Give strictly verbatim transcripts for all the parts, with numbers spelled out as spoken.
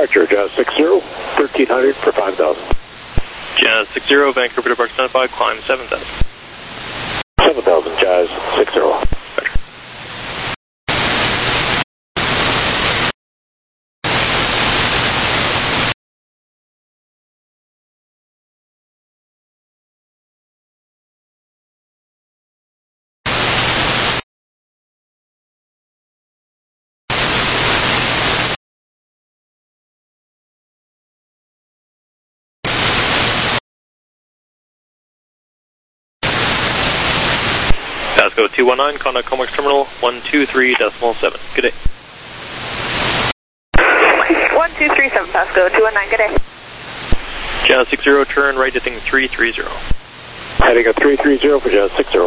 Departure, Jazz six zero, thirteen hundred for five thousand. Jazz six zero, Vancouver to Park Identify, climb seven thousand. seven thousand, Jazz six zero. Pasco two one nine, contact Comex Terminal one two three decimal seven. Good day. one two three seven, Pasco two one nine, good day. Jazz six zero, turn right heading three three zero. Heading at three three zero for Jazz six zero.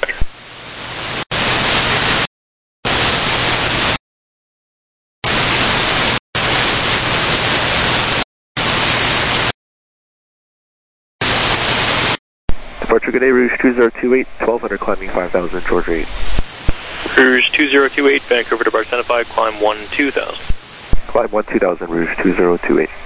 Departure, good day, Rouge two zero two eight, twelve hundred, climbing five thousand, Georgia eight. Rouge two zero two eight, Vancouver to Park Identify, climb one two thousand. Climb one two thousand, Rouge two zero two eight.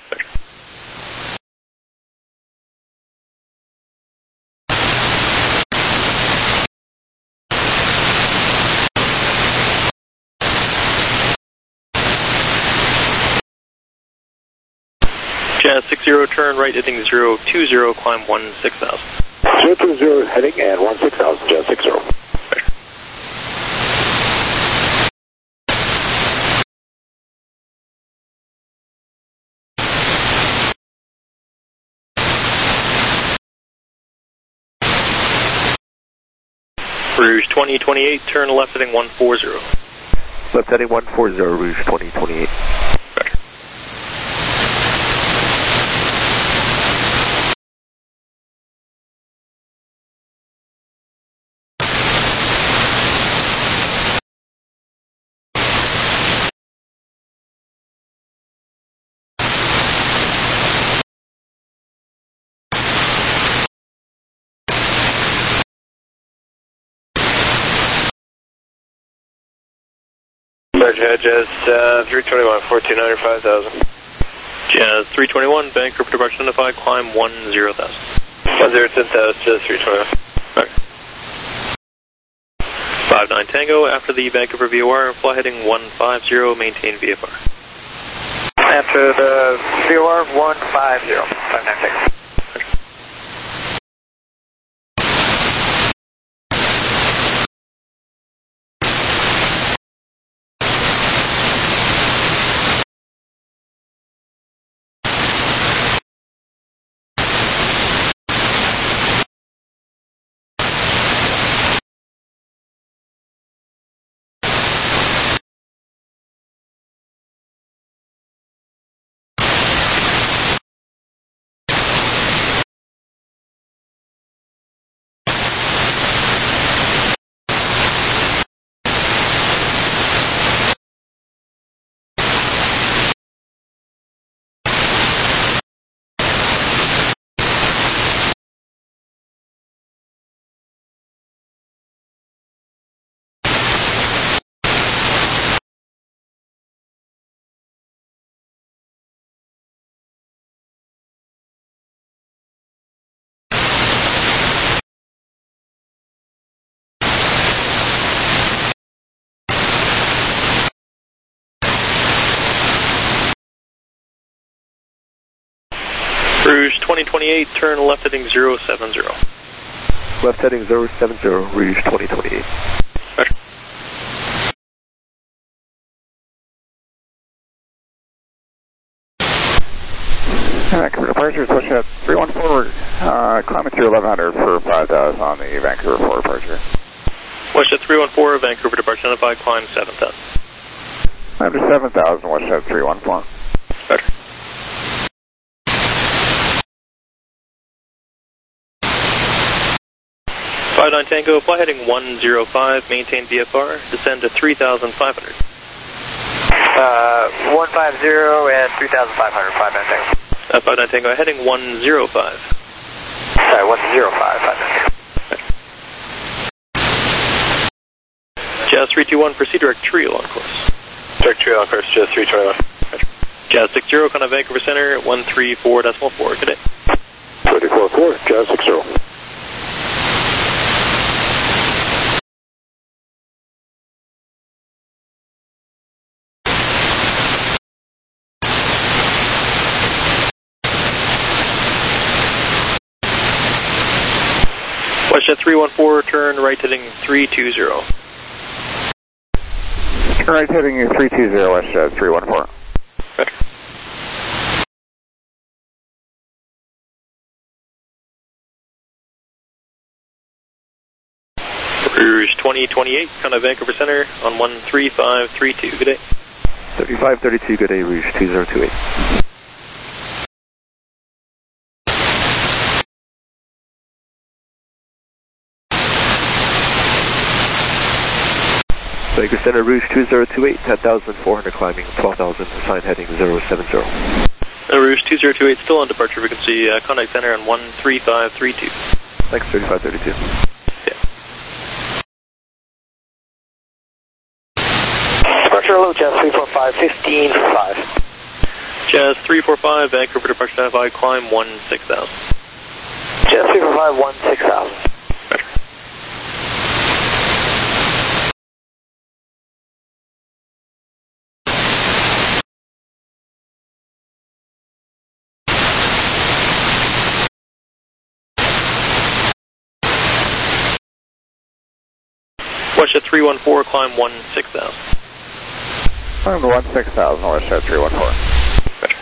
Jazz six zero, turn right heading zero two zero, climb one six thousand. zero two zero heading and one six thousand, Jazz six zero. Rouge twenty twenty-eight, turn left heading one four zero. Left heading one four zero, Rouge twenty twenty-eight. Departure, Jazz uh, three twenty-one, fourteen hundred, five thousand. Jazz three twenty-one, Vancouver to Park Identify, climb one zero thousand. one zero ten thousand, Jazz three twenty-one. Okay. five nine Tango, after the Vancouver V O R, fly heading one five zero, maintain V F R. After the V O R, one five zero, five nine Tango. Rouge twenty twenty-eight, turn left heading zero seven zero. Left heading zero seven zero, Rouge twenty twenty-eight. Okay. Vancouver departure, switch at three one forward, uh, climbing through eleven hundred for five thousand on the Vancouver forward departure. Westjet three one four, Vancouver to Park Identify, climb seven thousand. After seven thousand, Westjet three one four. Okay. five nine Tango, fly heading one zero five, maintain V F R, descend to three thousand five hundred. Uh, one five zero and three thousand five hundred, five nine Tango. Uh, five nine Tango, heading one zero five. Sorry, one zero five, five nine Tango. Jazz three two one, proceed direct trio on course. Direct trio on course, Jazz three twenty-one. Jazz six zero, contact Vancouver Center, one three four decimal four, good day. thirty-four four, Jazz six zero. WestJet three one four, turn right heading three two zero. Turn right heading three two zero, WestJet three one four. Roger. Rouge twenty twenty-eight, contact Vancouver Center on one three five three two, good day. thirty-five thirty-two, good day, Rouge two zero two eight. Vancouver Center, Rouge two zero two eight, ten thousand four hundred climbing, twelve thousand, sign heading zero seven zero. Uh, Rouge two zero two eight, still on departure frequency, uh, contact center on one three five three two. Thanks, thirty-five thirty-two. Yeah. Departure low, Jazz three four five, fifteen five. Jazz three four five, Vancouver departure identified, climb one six thousand. Jazz three four five, one six thousand. WestJet three one four, climb one six thousand. Climb to one six thousand, WestJet three one four. Roger.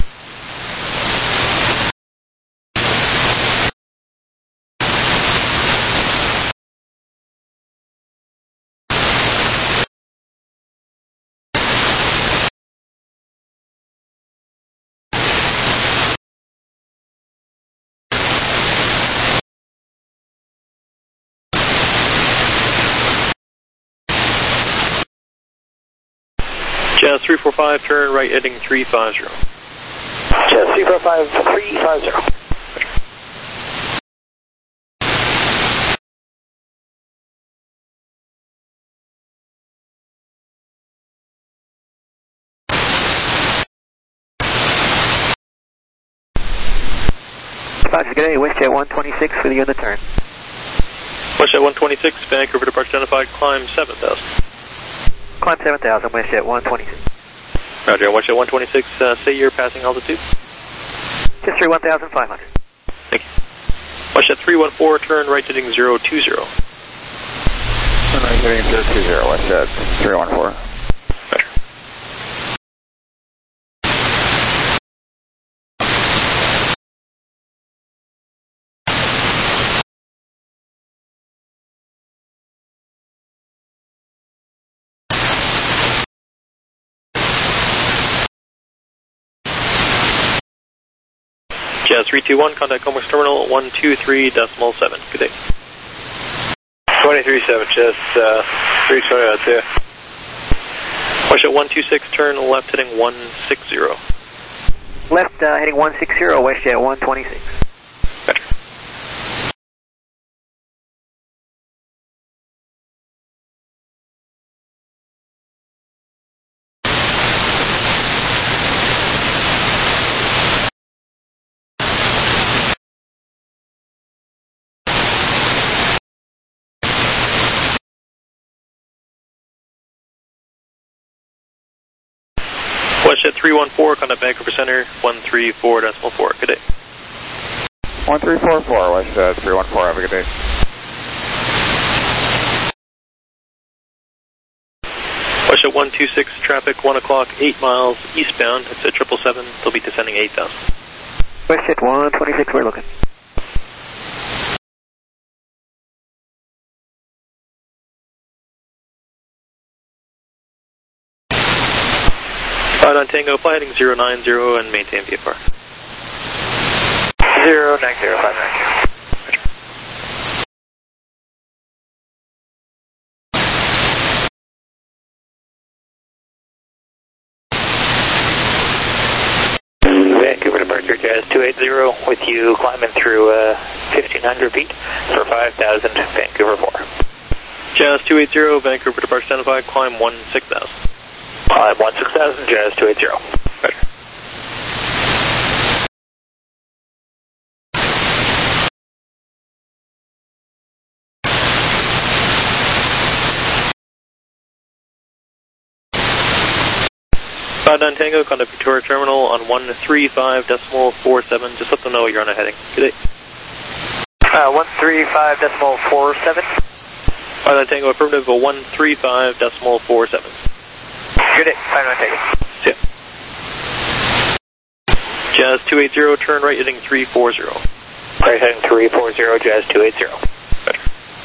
Jazz three four five, turn right heading three five zero. Jazz three four five, three five zero. Roger, good day, WestJet one twenty-six for the other turn. WestJet one twenty-six, Vancouver departure identified, climb seven thousand. Climb seven thousand, WestJet one twenty-six. Roger, WestJet one twenty-six, uh, say your passing altitude. Just through one thousand five hundred. Thank you. WestJet three one four, turn right heading zero two zero. Turn right heading zero two zero, WestJet three one four. Roger. Jazz three two one, contact Commerce Terminal one two three decimal seven. Good day. twenty-three seven, Jazz uh, three twenty out there. WestJet one two six, turn left heading one six zero. Left uh, heading one six zero, WestJet one twenty-six. Roger. WestJet three one four, contact Vancouver Center one three four decimal four. Good day. one three four four, WestJet three one four, have a good day. WestJet one two six, traffic one o'clock, eight miles eastbound. It's at triple seven. They'll be descending eight thousand. WestJet one twenty-six, we're looking. Five nine Tango, fly heading zero nine zero and maintain V F R. Zero nine zero five nine. Vancouver departure, Jazz two eight zero, with you climbing through uh, fifteen hundred feet for five thousand, Vancouver four. Jazz two eight zero, Vancouver departure identified, climb one six thousand. Climb one six thousand, Jazz two eight zero. Roger. five nine Tango, contact Victoria Terminal on one three five decimal four seven. Just let them know you're on a heading. Good day. Uh, one three five decimal four seven. five nine Tango, affirmative, one three five decimal four seven. Good day, five nine Tango. See ya. Jazz two eighty, turn right heading three forty. Right heading three forty, Jazz two eighty. Better.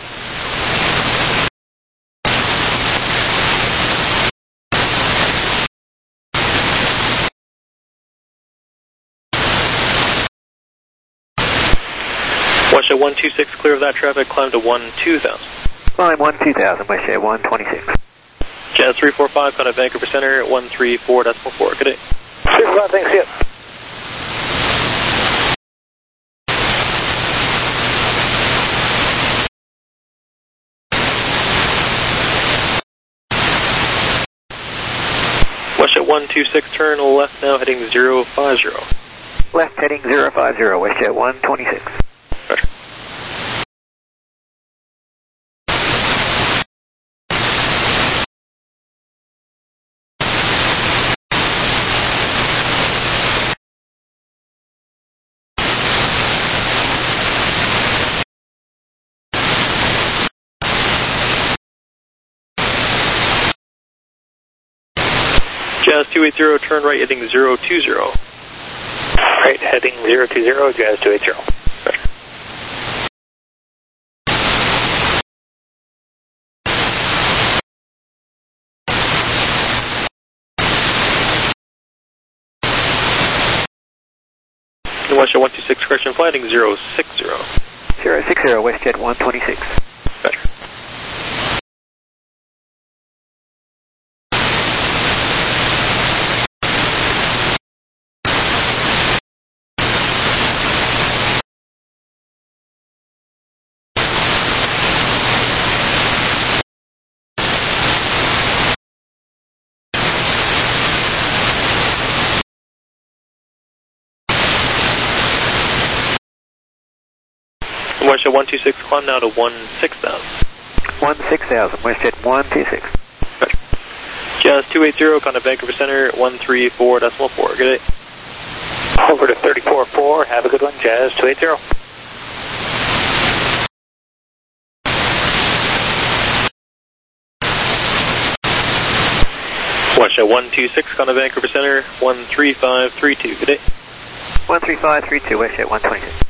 Westjet one two six, clear of that traffic, climb to one two thousand. Climb one two thousand, Westjet one twenty-six. Jazz three four five, contact Vancouver Center, one three four decimal four. Good day. three four five, thanks, see ya. Westjet one two six, turn left now, heading zero five zero. Left heading zero five zero, Westjet one twenty-six. Roger. Jazz two eighty, turn right heading zero two zero. Right heading zero two zero, Jazz two eighty. Roger. Westjet one two six, correction, flight heading zero six zero. zero six zero, Westjet one twenty-six. Better. Westjet one two six, climb now to one six thousand. one six thousand, Westjet one two six. Roger. Jazz two eighty, contact Vancouver Center, one three four decimal four. Good day. Over to thirty-four four, have a good one, Jazz two eighty. Westjet one two six, contact Vancouver Center, one three five three two. Good day. one three five three two, Westjet one twenty-six.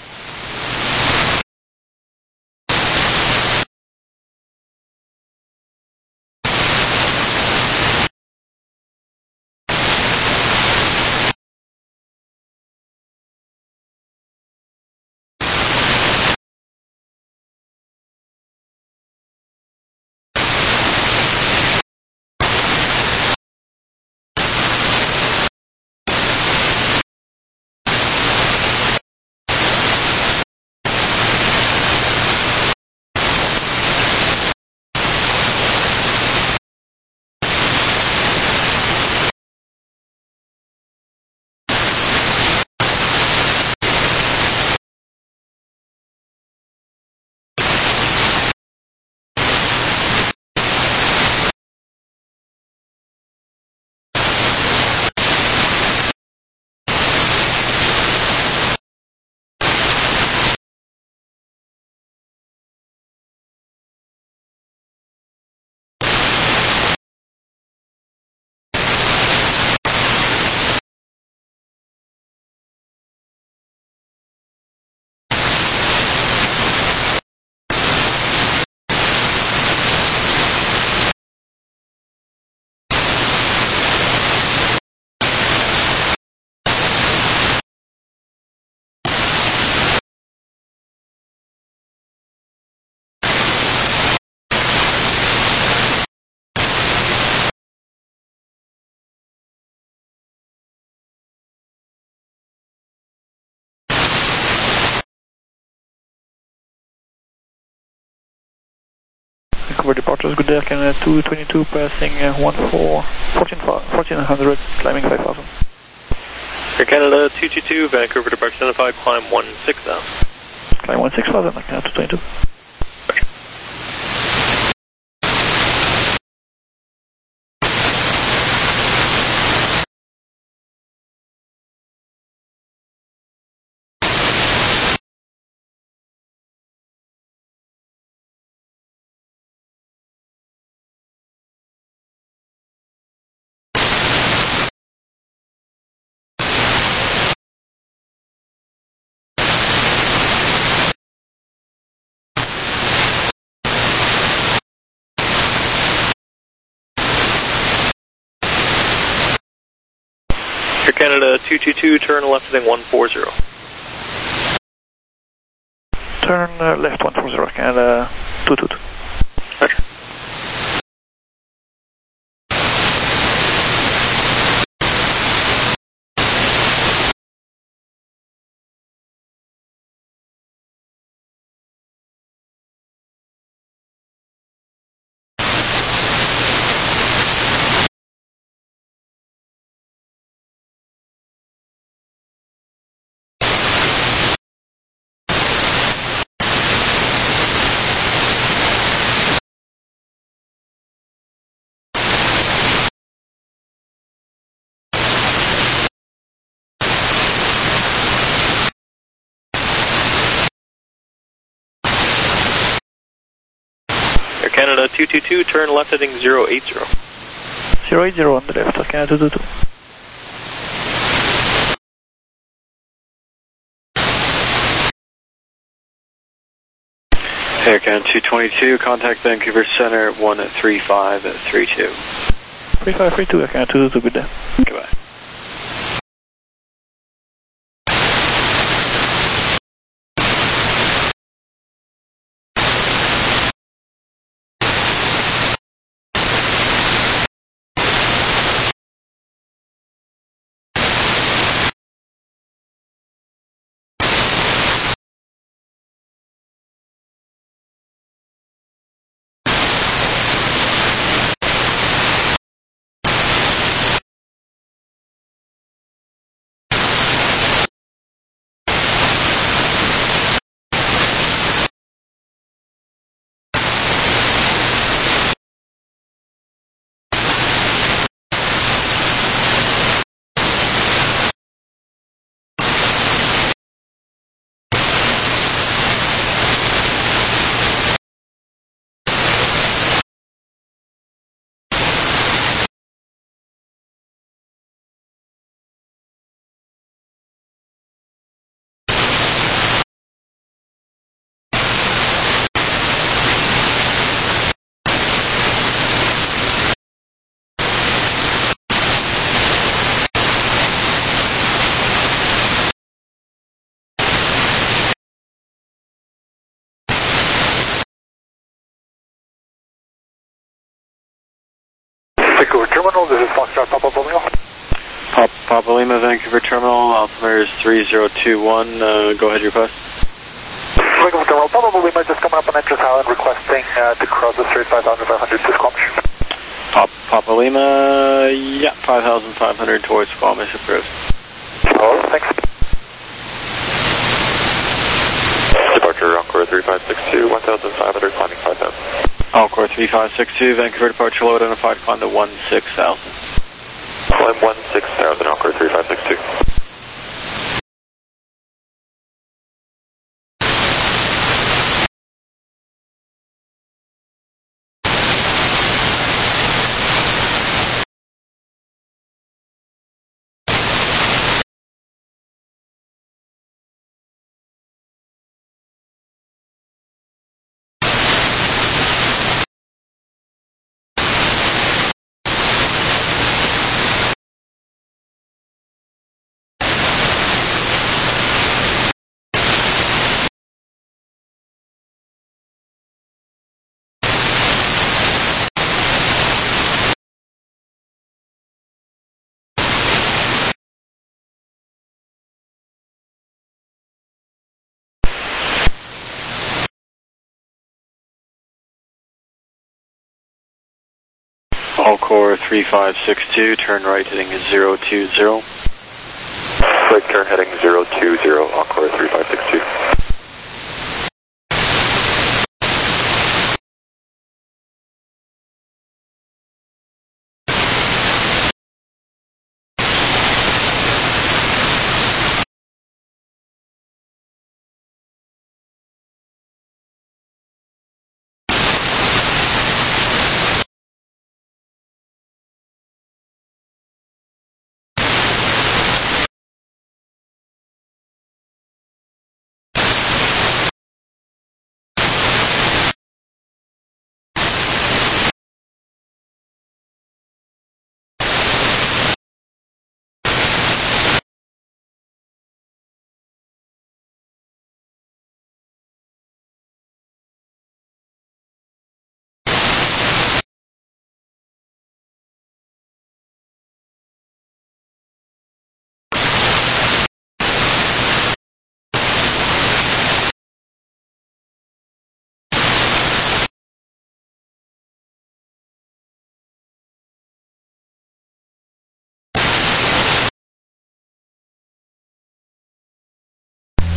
Vancouver departures, good day, Canada two twenty-two, passing uh, one four, fourteen hundred, climbing five thousand. Air Canada two two two, Vancouver departure identified, climb one six thousand. Climb one six thousand, Canada two twenty-two. Canada two two two, turn left heading one four zero. Turn uh, left one four zero, Canada two two two. Roger. Air Canada two two two, turn left heading zero eight zero. zero eight zero on the left, Air Canada two two two. Air Canada two twenty-two, contact Vancouver Center one three five three two. three five three two, Air Canada two two two, good day. Goodbye. Vancouver Terminal, this is Foxtrot Papa Lima. Pop, Papa Lima, Vancouver Terminal, altimeter is three zero two one, uh, go ahead, your request. Vancouver Terminal, Papa Lima just coming up on entrance island requesting uh, to cross the straight five thousand five hundred to Squamish. Pop, Papa Lima, yeah, five thousand five hundred towards Squamish, approved. Oh, thanks. Departure Encore three five six two, one thousand five hundred, climbing five thousand. Encore three five six two, Vancouver departure low identified, climb to one six thousand. Climb one six thousand, Encore three five six two. Encore three five six two, turn right heading zero two zero. Right turn heading zero two zero, Encore three five six two.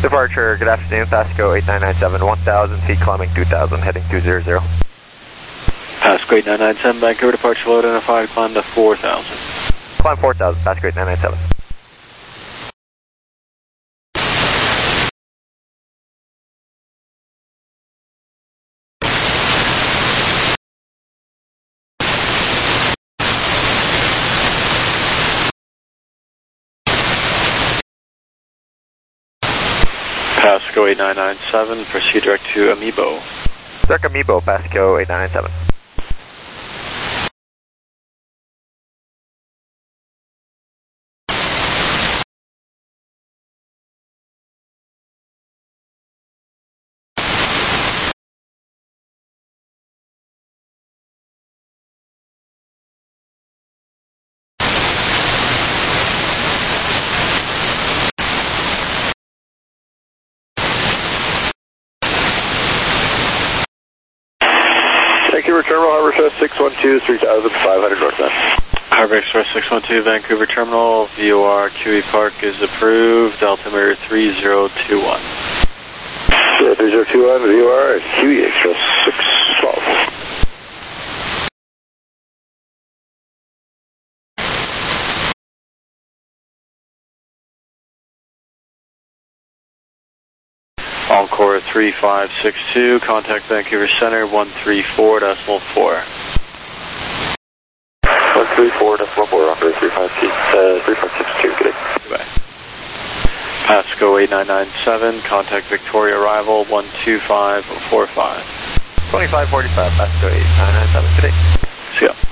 Departure, good afternoon, Pasco eight nine nine seven, one thousand feet, climbing two thousand, heading two hundred. Pasco eight nine nine seven, Vancouver departure load identified, climb to four thousand. Climb four thousand, Pasco eight nine nine seven. Pasco eight nine nine seven, proceed direct to Amiibo. Direct Amiibo, Pasco eight nine nine seven. Vancouver Terminal, Harbor Express six one two, three thousand five hundred northbound. Harbor Express six one two, Vancouver Terminal, V O R Q E Park is approved, altimeter three zero two one. Yeah, three zero two one, V O R, and Q E Express six twelve. Encore three five six two, contact Vancouver Center one three four decimal four. one three four decimal four, under three five six two, good day. Goodbye. Pasco eight nine nine seven, contact Victoria arrival one two five four five. twenty-five forty-five, Pasco eight nine nine seven, good day. See ya.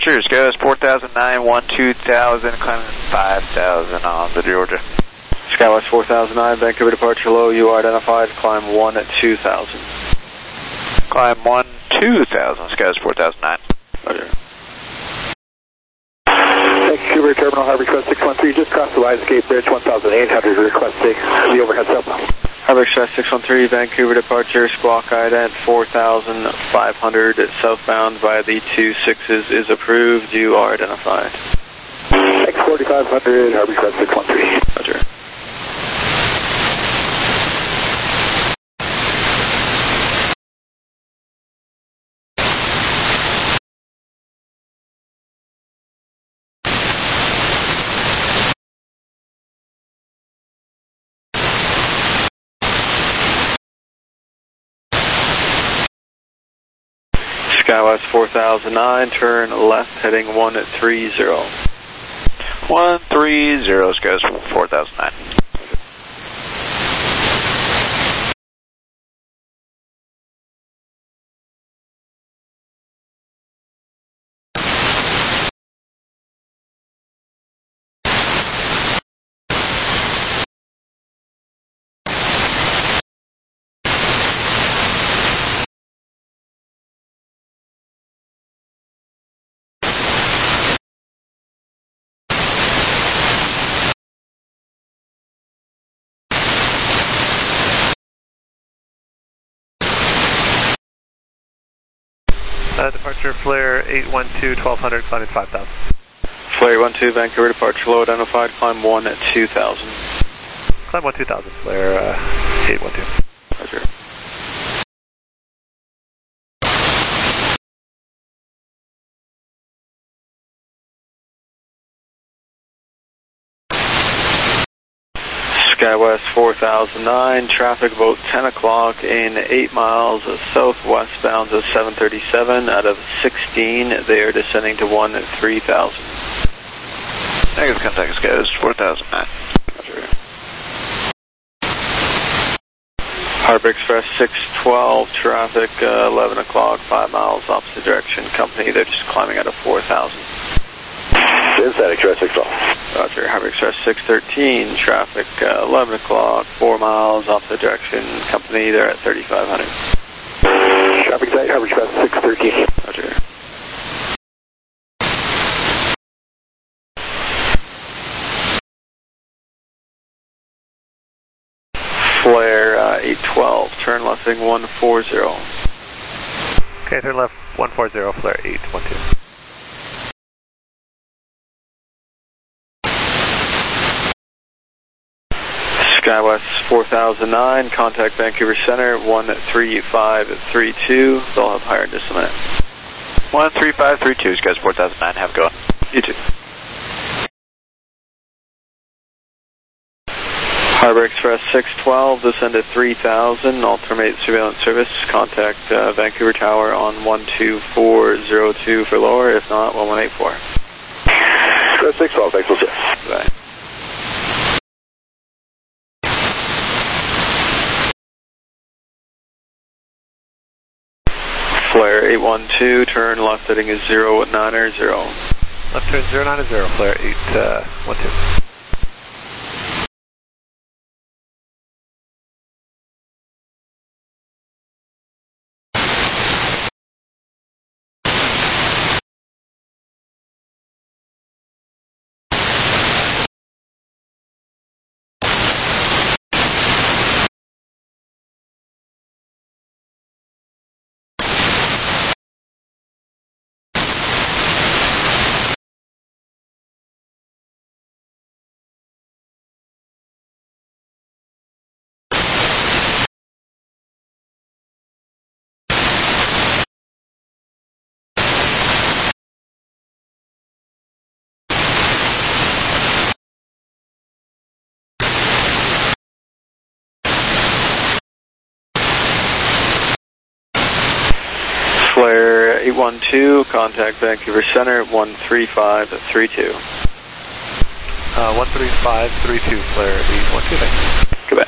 departure, Skywest four thousand nine, one two thousand, climbing five thousand on the Georgia. Skywest four thousand nine, Vancouver departure low, you are identified, climb one at two thousand. Climb one two thousand, Skywest four thousand nine. Roger. Vancouver Terminal, Harbor Express six one three, just crossed the Lionsgate Bridge, one thousand eight hundred, requesting the overhead sub. Harbor Express six one three, Vancouver departure, squawk ident four thousand five hundred, southbound via the two sixes is approved, you are identified. X forty-five hundred, Harbor Express six one three. Roger. Skywest four thousand nine, turn left heading one three zero. one three zero, Skywest four thousand nine. Uh, departure flare eight one two, twelve hundred, climbing five thousand. Flare eight one two, Vancouver departure low identified, climb one at two thousand. Climb one two thousand, flare uh, eight one two. Roger. Skywest four thousand nine, traffic about ten o'clock in eight miles southwestbound to seven thirty-seven. Out of sixteen, they are descending to one at three thousand. Negative contact, Skywest four thousand nine. Roger. Harbor Express six twelve, traffic uh, eleven o'clock, five miles opposite direction. Company, they're just climbing out of four thousand. Inside Express six twelve. Roger. Harbor Express six thirteen, traffic uh, eleven o'clock, four miles opposite direction. Company, they're at thirty-five hundred. Traffic site, Harbor Express six thirteen. Roger. Flare uh, eight twelve, turn left heading one four zero. Okay, turn left one four zero, flare eight one two. Skywest four thousand nine, contact Vancouver Center one three five three two. They'll have higher in just a minute. one three five three two, Skywest four thousand nine, have a go. You too. Harbor Express six twelve, descend to three thousand, alternate surveillance service. Contact uh, Vancouver Tower on one two four zero two for lower, if not, one one eight four. Express six twelve, thanks, we'll see. Bye. Flare eight one two, turn left heading is zero nine zero. Left turn zero nine zero, flare eight one two. Flare eight one two, contact Vancouver Center one three five three two. Uh, one three five three two, flare eight one two, thanks. Goodbye.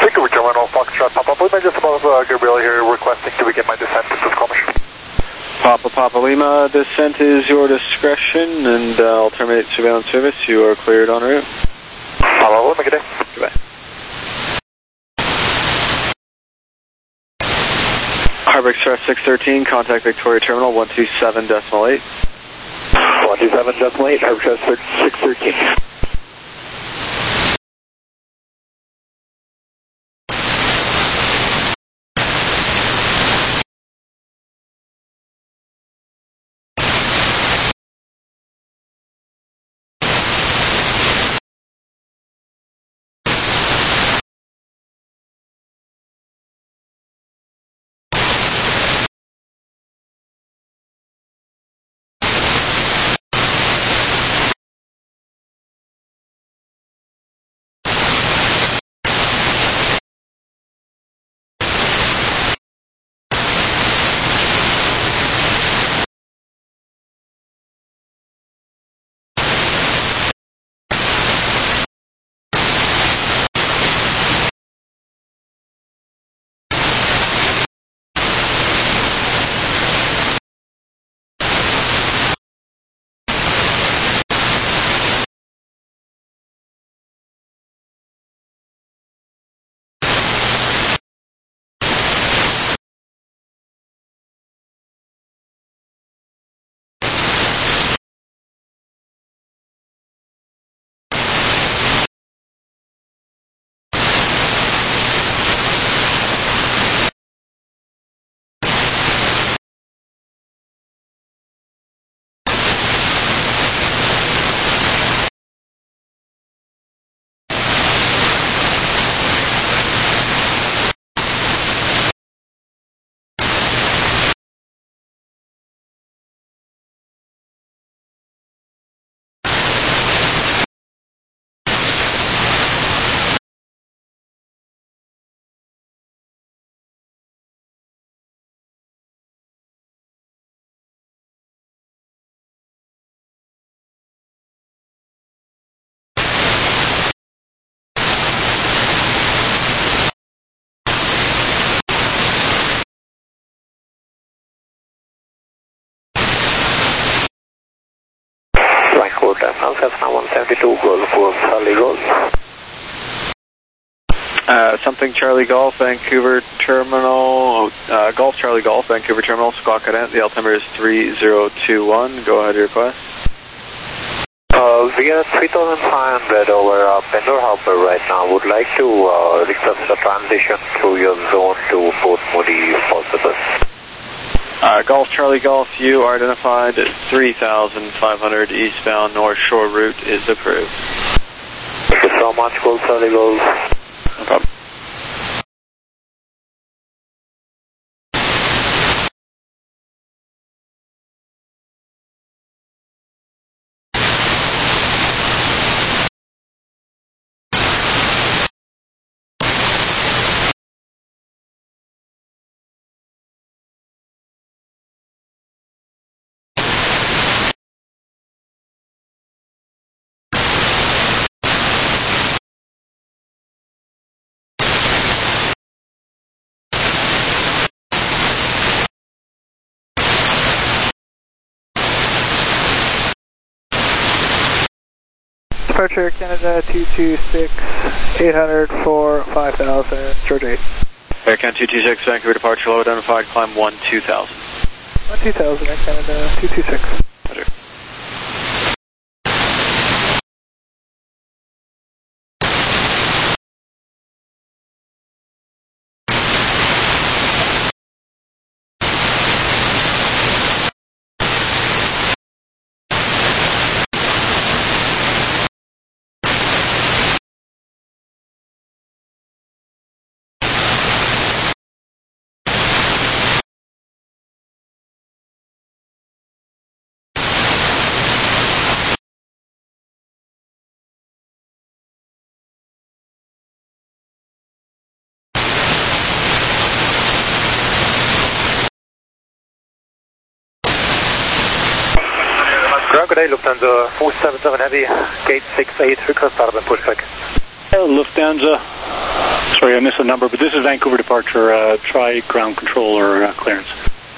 Vancouver Terminal, Foxtrot, Papa Lima, just above uh, Gabriel here, requesting to begin my descent to Squamish. Papa Papa Lima, descent is your discretion, and uh, I'll terminate surveillance service. You are cleared en route. Papa Lima, good day. Goodbye. Harbor Express six thirteen, contact Victoria Terminal one two seven decimal eight. one two seven decimal eight, Harbor Express six thirteen. one seventy-two Golf, Golf, Charlie Golf. Uh, something Charlie Golf, Vancouver Terminal, uh, Golf Charlie Golf, Vancouver Terminal, Squawk Cadet, the altimeter is three zero two one, go ahead, your request. Uh, we are three thousand five hundred over uh, Pendor Harbor right now, would like to uh, request a transition through your zone to Port Moody if possible. Uh, Golf Charlie Golf, you are identified at three thousand five hundred eastbound North Shore route is approved. Thank you so much, Golf Charlie Golf. No problem. Departure Canada two two six, eight hundred for five thousand, George eight. Air Canada two two six, Vancouver departure, low identified, climb one two thousand. one two thousand, Air Canada two two six. Roger. Good day, Lufthansa four seven seven Heavy, gate six eight, request out of and pushback. Lufthansa. Sorry, I missed the number, but this is Vancouver departure. Uh, try ground control or uh, clearance.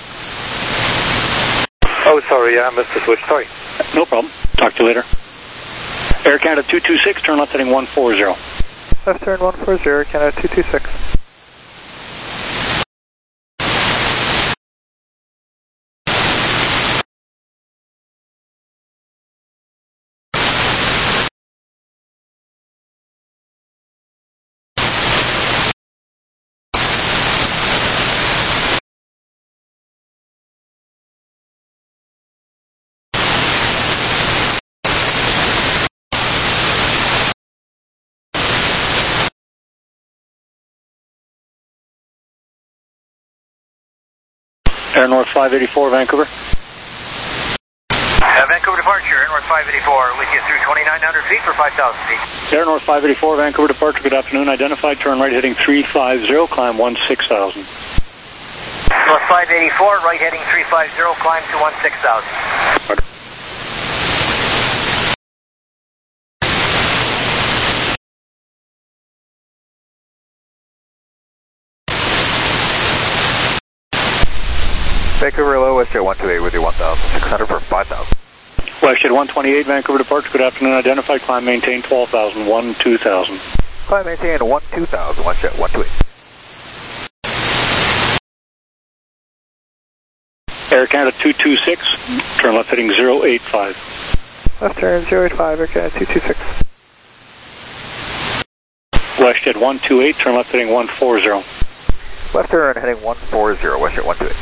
Oh, sorry, yeah, I missed the switch. Sorry. No problem. Talk to you later. Air Canada two two six, turn left heading one four zero. Left turn one four zero, Canada two two six. Air North five eighty-four, Vancouver. Uh, Vancouver departure, Air North five eighty-four, with you through twenty-nine hundred feet for five thousand feet. Air North five eighty-four, Vancouver departure, good afternoon. Identified, turn right heading three five zero, climb one six thousand. North five eighty-four, right heading three five zero, climb to one six thousand. Vancouver low, Westjet one two eight with you one thousand six hundred for five thousand. Westjet one twenty-eight, Vancouver departure, good afternoon. Identified, climb maintain twelve thousand, one two thousand. Climb maintain one two thousand, Westjet one two eight. Air Canada two two six, turn left heading zero eight five. Left turn zero eight five, Air Canada two two six. Westjet one two eight, turn left heading one four zero. Left turn heading one four zero, Westjet one two eight.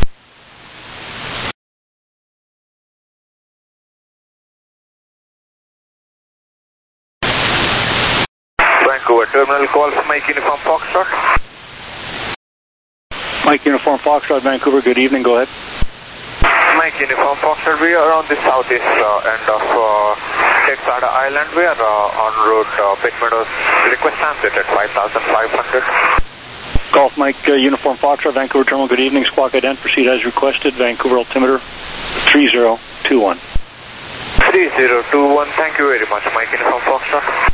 Vancouver terminal call for Mike Uniform Foxtrot. Mike Uniform Foxtrot, Vancouver, good evening, go ahead. Mike Uniform Foxtrot, we are on the southeast uh, end of uh, Texada Island. We are uh, on route uh, Pitt Meadows. Request transit at five thousand five hundred. Golf Mike uh, Uniform Foxtrot, Vancouver terminal, good evening. Squawk ident, proceed as requested. Vancouver altimeter three zero two one. three zero two one, thank you very much, Mike Uniform Foxtrot.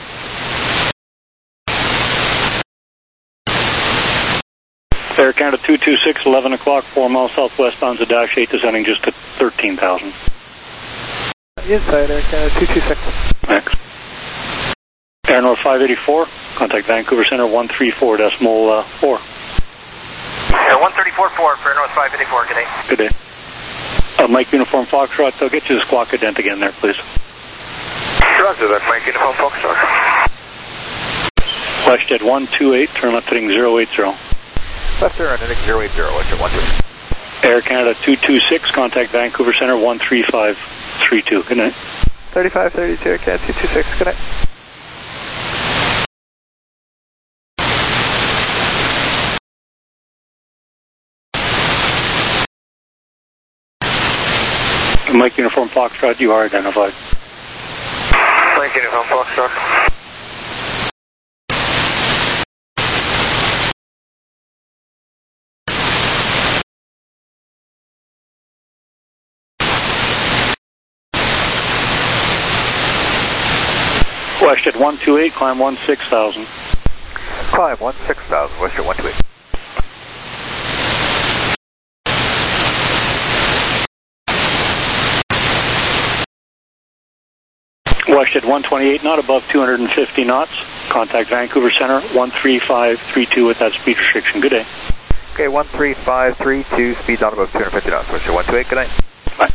Air Canada two two six, eleven o'clock, four miles southwest on the dash eight, descending just to thirteen thousand. Inside Air Canada two two six. Thanks. Air North five eighty-four, contact Vancouver Center one three four decimal uh, four. Uh, one thirty-four four for Air North five eighty-four, good day. Good day. Uh, Mike Uniform Foxtrot, I'll get you the squawk ident again there, please. Roger that, Mike Uniform Foxtrot. Westjet one two eight, turn left heading zero eight zero. Left turn heading zero eight zero, Westjet one two eight. Air Canada two two six, contact Vancouver Center one three five three two. Good night. thirty-five thirty-two, Air Canada two two six, good night. Mike Uniform Foxtrot, you are identified. Mike Uniform Foxtrot. Westjet one two eight, climb one six thousand. Climb one six thousand, Westjet one two eight. Westjet one twenty-eight, not above two hundred fifty knots. Contact Vancouver Center one three five three two with that speed restriction. Good day. Okay, one three five three two, speed not above two hundred fifty knots. Westjet one two eight, good night. Bye.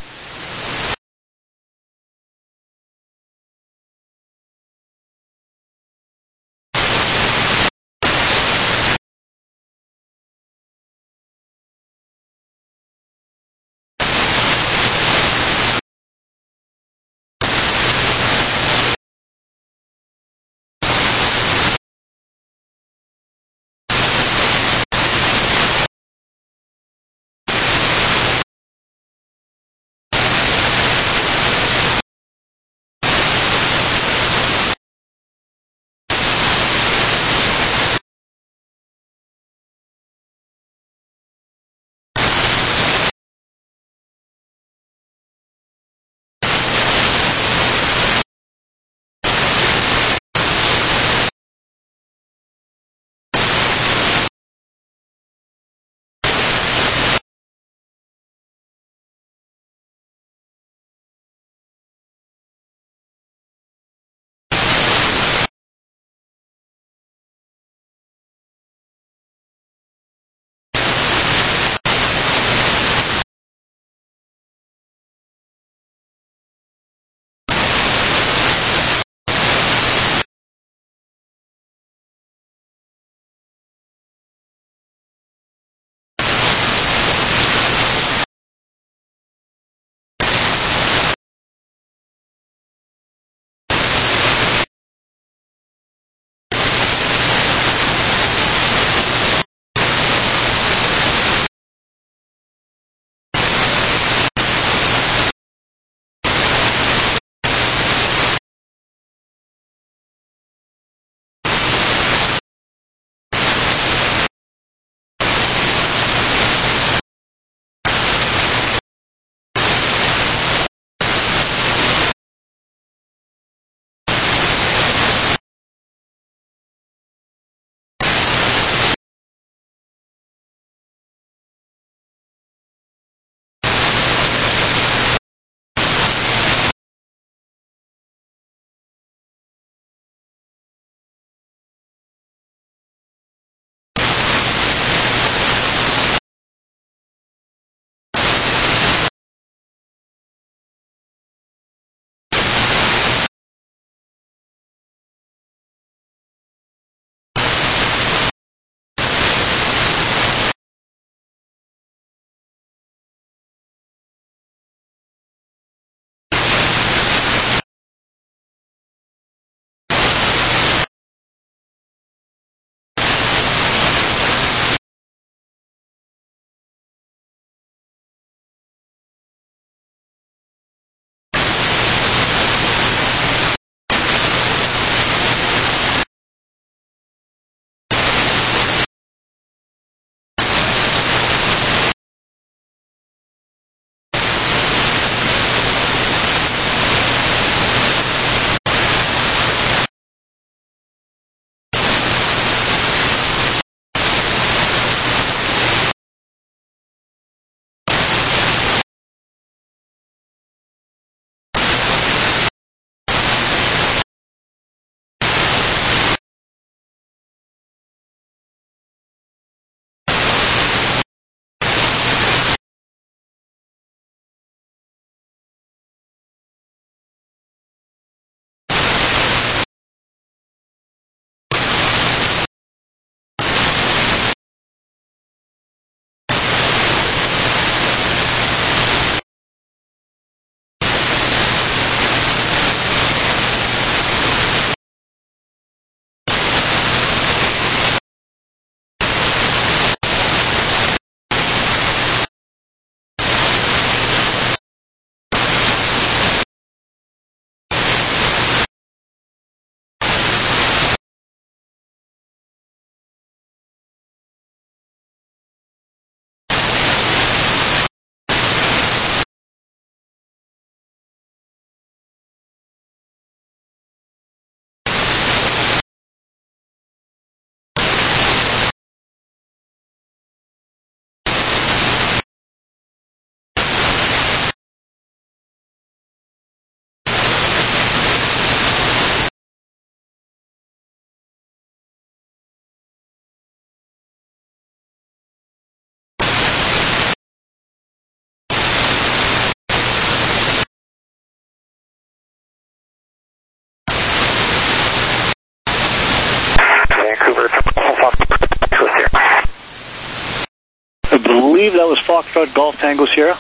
Foxtrot Golf Tango Sierra.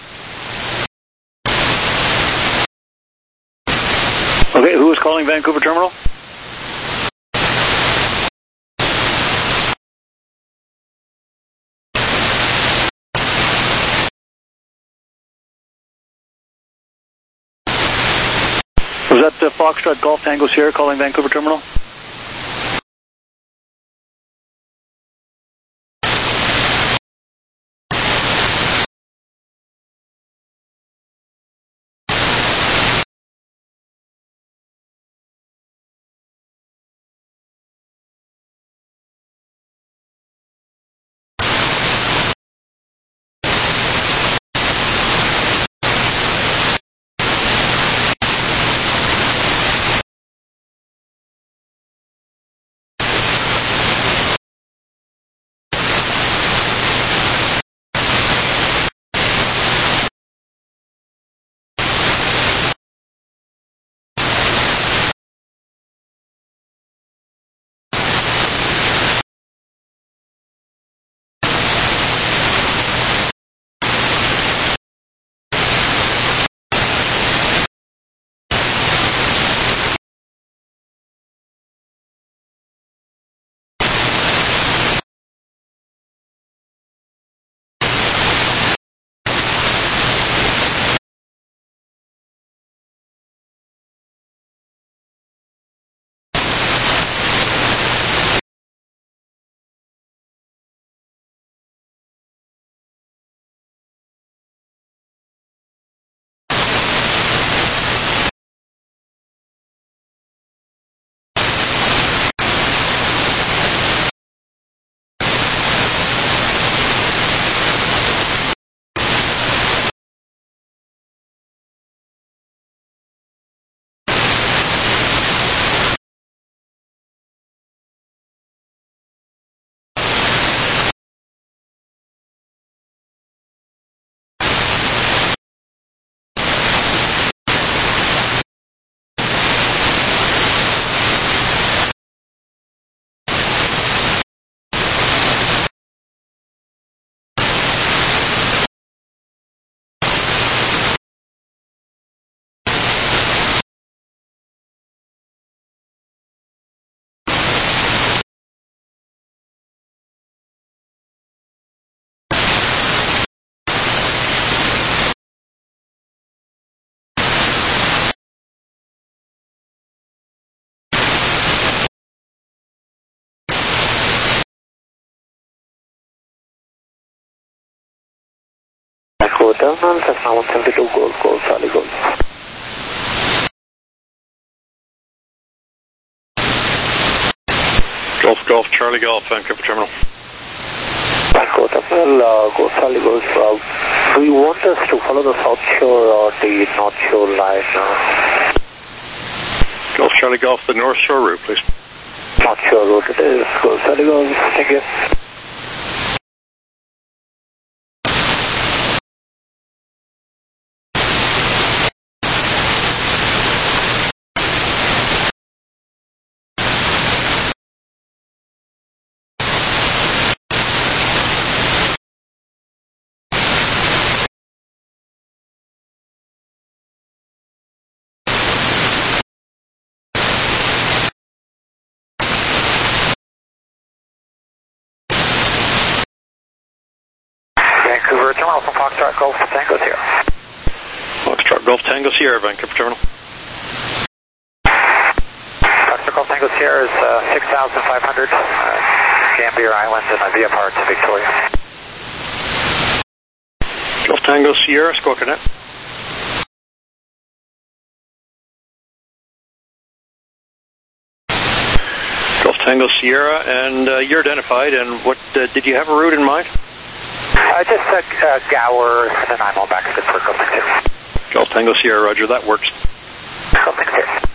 Okay, who is calling Vancouver Terminal? Was that the Foxtrot Golf Tango Sierra calling Vancouver Terminal? Vancouver Terminal, Cessna one seventy-two, Golf, Golf, Charlie Golf. Golf, Golf, Charlie Golf, Vancouver Terminal. Vancouver Terminal, uh, Golf, Charlie Golf. Uh, do you want us to follow the south shore or the north shore line? Uh? Golf, Charlie Golf, the north shore route, please. North shore route it is. Golf, Charlie Golf. Thank you. Vancouver Terminal from Foxtrot Golf Tango Sierra. Foxtrot Golf Tango Sierra, Vancouver Terminal. Foxtrot Golf Tango Sierra is uh, six thousand five hundred, uh, Gambier Island and Avia Parts in Victoria. Golf Tango Sierra, Squawka Net. Golf Tango Sierra, and uh, you're identified, and what, uh, did you have a route in mind? Uh, just a uh, Gower, and then I'm on back to Pittsburgh. Golf Tango. Golf Tango Sierra, roger, that works. Golf Tango.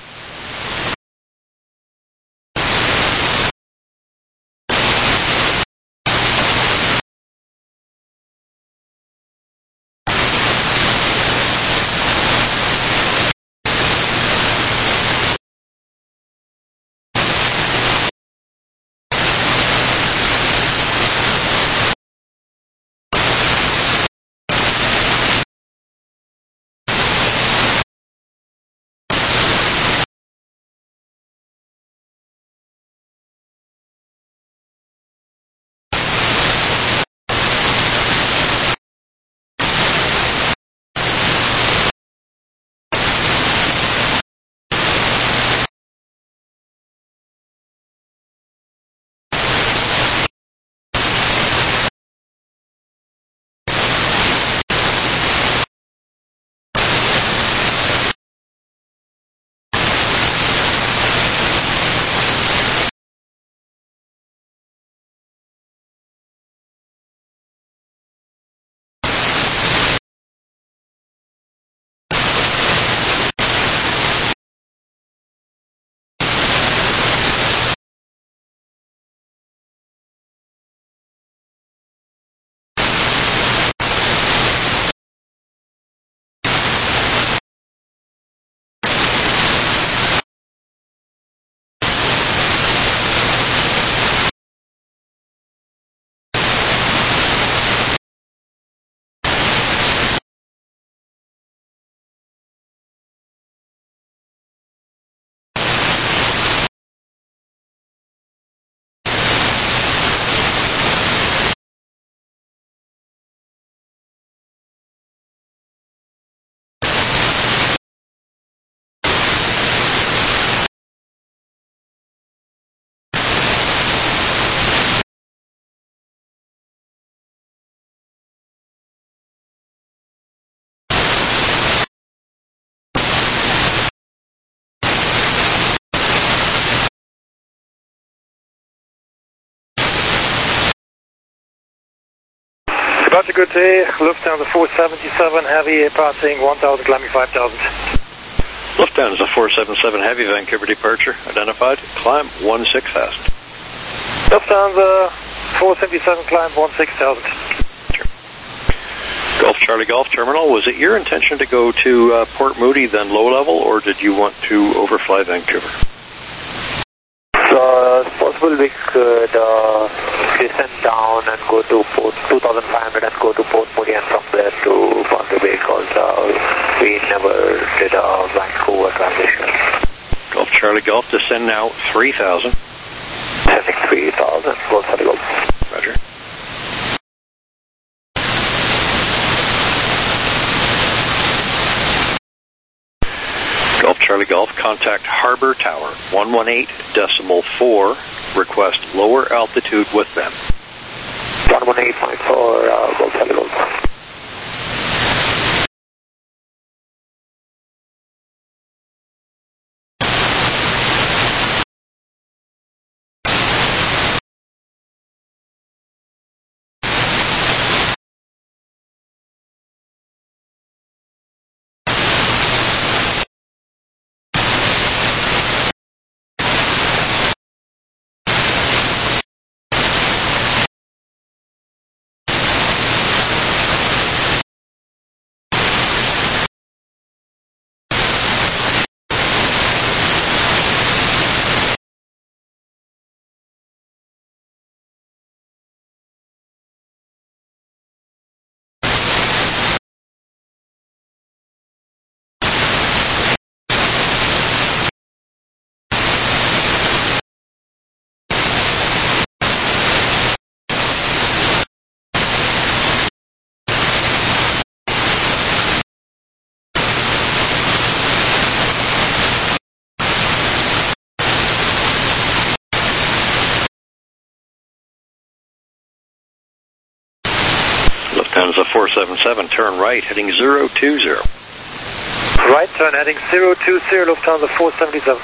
Roger, good day. Lufthansa four seventy-seven Heavy passing one thousand, climbing five thousand. Lufthansa four seventy-seven Heavy, Vancouver departure, identified, climb one six thousand. Lufthansa four seventy-seven, climb one six thousand. Golf Charlie Golf Terminal, was it your intention to go to uh, Port Moody, then low level, or did you want to overfly Vancouver? Uh, it's possible we could uh, descend down and go to Port two thousand five hundred and go to Port Moody and from there to Boundary Bay, because uh, we never did a Vancouver transition. Golf Charlie Golf, descend now three thousand. Descending three thousand, Golf Charlie Golf. Roger. Golf Charlie Golf, contact Harbor Tower, one one eight decimal four, request lower altitude with them. one one eight point four, uh, Golf Charlie Golf. Lufthansa four seventy-seven, turn right, heading zero two zero. Right turn, heading zero two zero, Lufthansa four seventy-seven.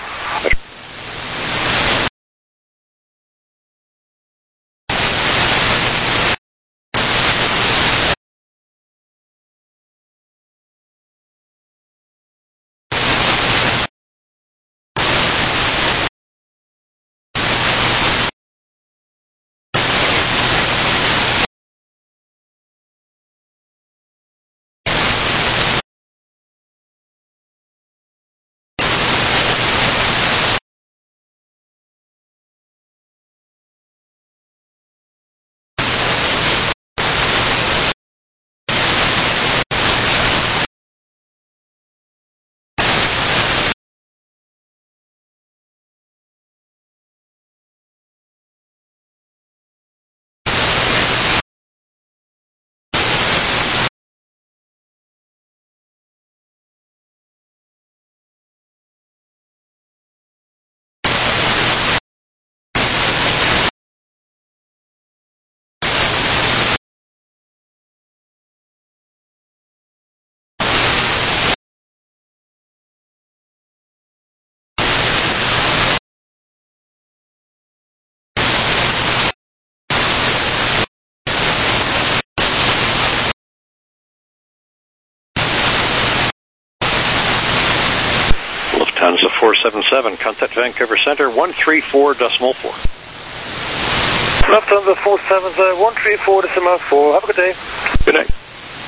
Lufthansa four seventy-seven, contact Vancouver Center, one three four decimal four. Lufthansa four seventy-seven, one three four decimal four. Have a good day. Good night.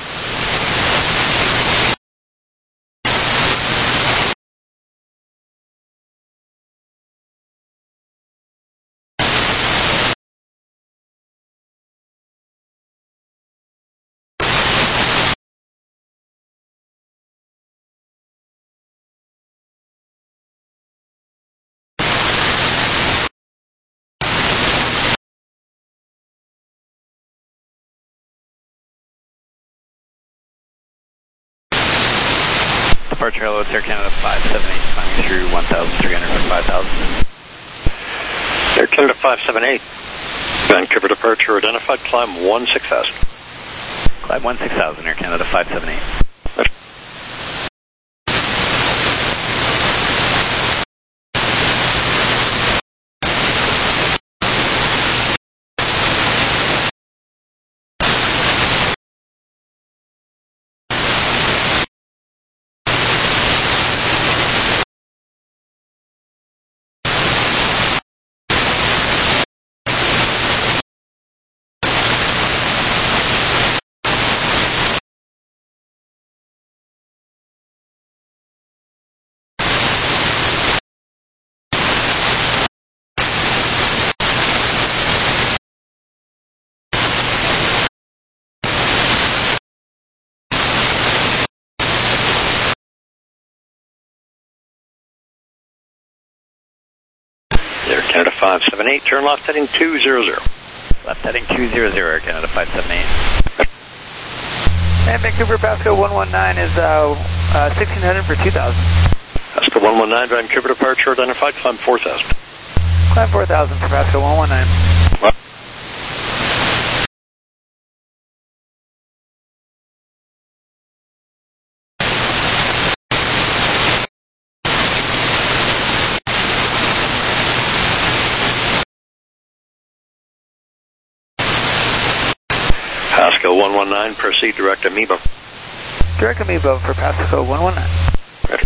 Departure, hello, it's Air Canada five seven eight, climbing through one thousand three hundred for five thousand. Air Canada five seven eight, Vancouver departure identified, climb one six thousand. Climb one six thousand, Air Canada five seven eight. Canada five seven eight, turn left heading two zero zero. Left heading two zero zero, Canada five seven eight. And Vancouver Pasco one one nine is uh, uh, sixteen hundred for two thousand. Pasco one one nine, Vancouver departure identified, climb four thousand. Climb four thousand for Pasco one one nine. Well, Pasco one one nine, proceed direct Amoeba. Direct Amoeba for Pasco one one nine. Ready.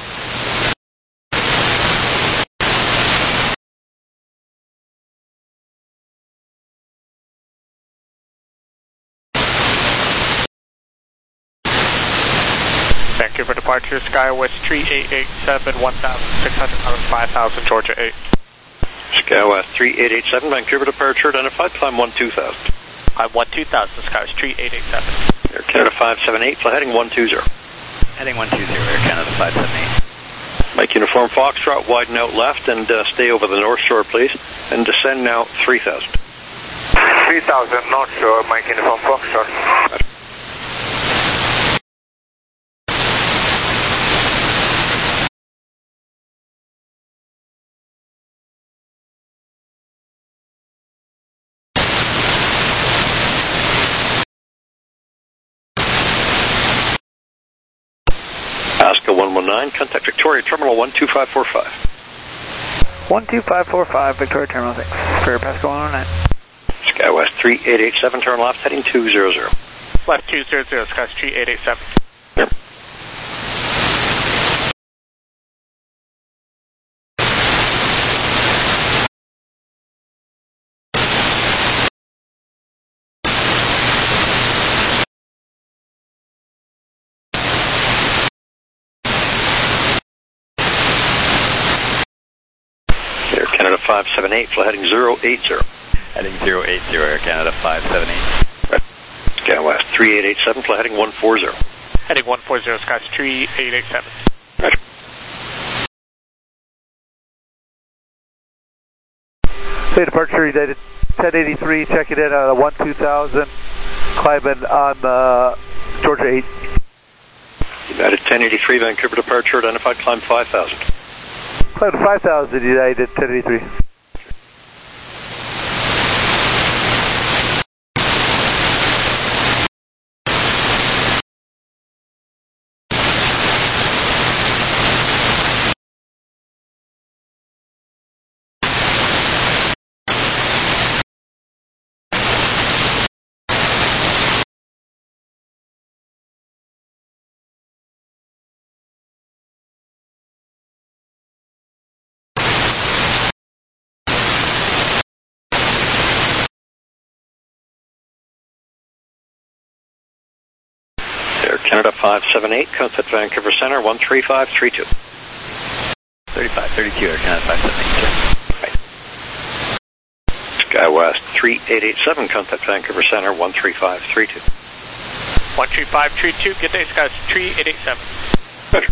Vancouver departure, Skywest three eight eight seven, one thousand six hundred, five thousand, Georgia eight. Skywest three eight eight seven, Vancouver departure identified, climb one two thousand. I'm one two thousand, Skywest three eight eight seven. Air Canada five seven eight, fly heading one two zero. Heading one two zero, Air Canada five seven eight. Mike Uniform Foxtrot, widen out left and uh, stay over the North Shore, please. And descend now three thousand. three thousand, North Shore, Mike Uniform Foxtrot. Right. Pasco one one nine, contact Victoria Terminal one two five four five. one two five four five, Victoria Terminal six for Pasco one one nine. Skywest three eight eight seven, turn left heading two zero zero. Left two zero zero, Skywest three eight eight seven. Yep. Canada five seven eight, fly heading zero eight zero. Heading zero eight zero, Air Canada five seven eight. Right. Skywest three eight eight seven, fly heading one four zero. Heading one four zero, Skywest three eight eight seven. Right. Say departure United ten eighty-three, check it in at one two thousand, climbing on uh, Georgia eight. United ten eighty-three, Vancouver departure identified, climb five thousand. Climb to five thousand, United ten eighty-three. Canada five seven eight, contact Vancouver Center one three five three two. thirty-five thirty-two, Air Canada five seven eight. Right. Skywest three eight eight seven, contact Vancouver Center one three five three two. one three five three two, good day, Skywest three eight eight seven. Better.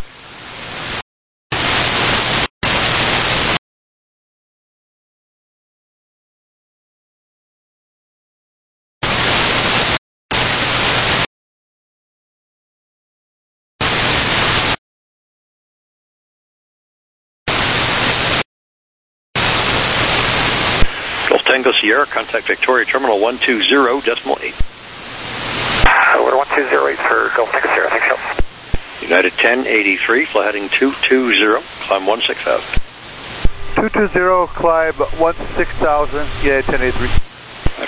Tango Sierra, contact Victoria Terminal one two zero decimal eight. Order one two zero eight for Gulf Tango Sierra, thanks, Phil. United ten eighty-three, fly heading two two zero, climb one six thousand. two two zero, climb one six thousand, United ten eighty-three. Roger.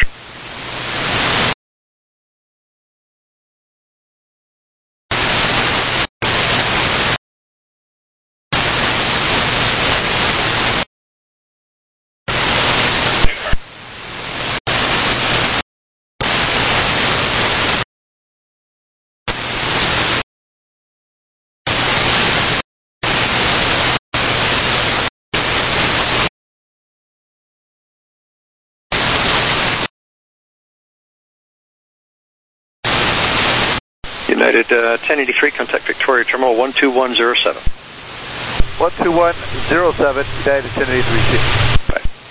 United uh, ten eighty-three, contact Victoria Terminal one two one zero seven. one two one zero seven, United ten eighty-three. Right.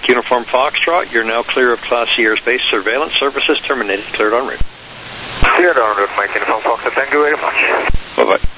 Mike Uniform Foxtrot, you're now clear of Class C airspace. Surveillance services terminated. Cleared en route. Cleared en route, Mike Uniform Foxtrot. Thank you very much. Bye-bye.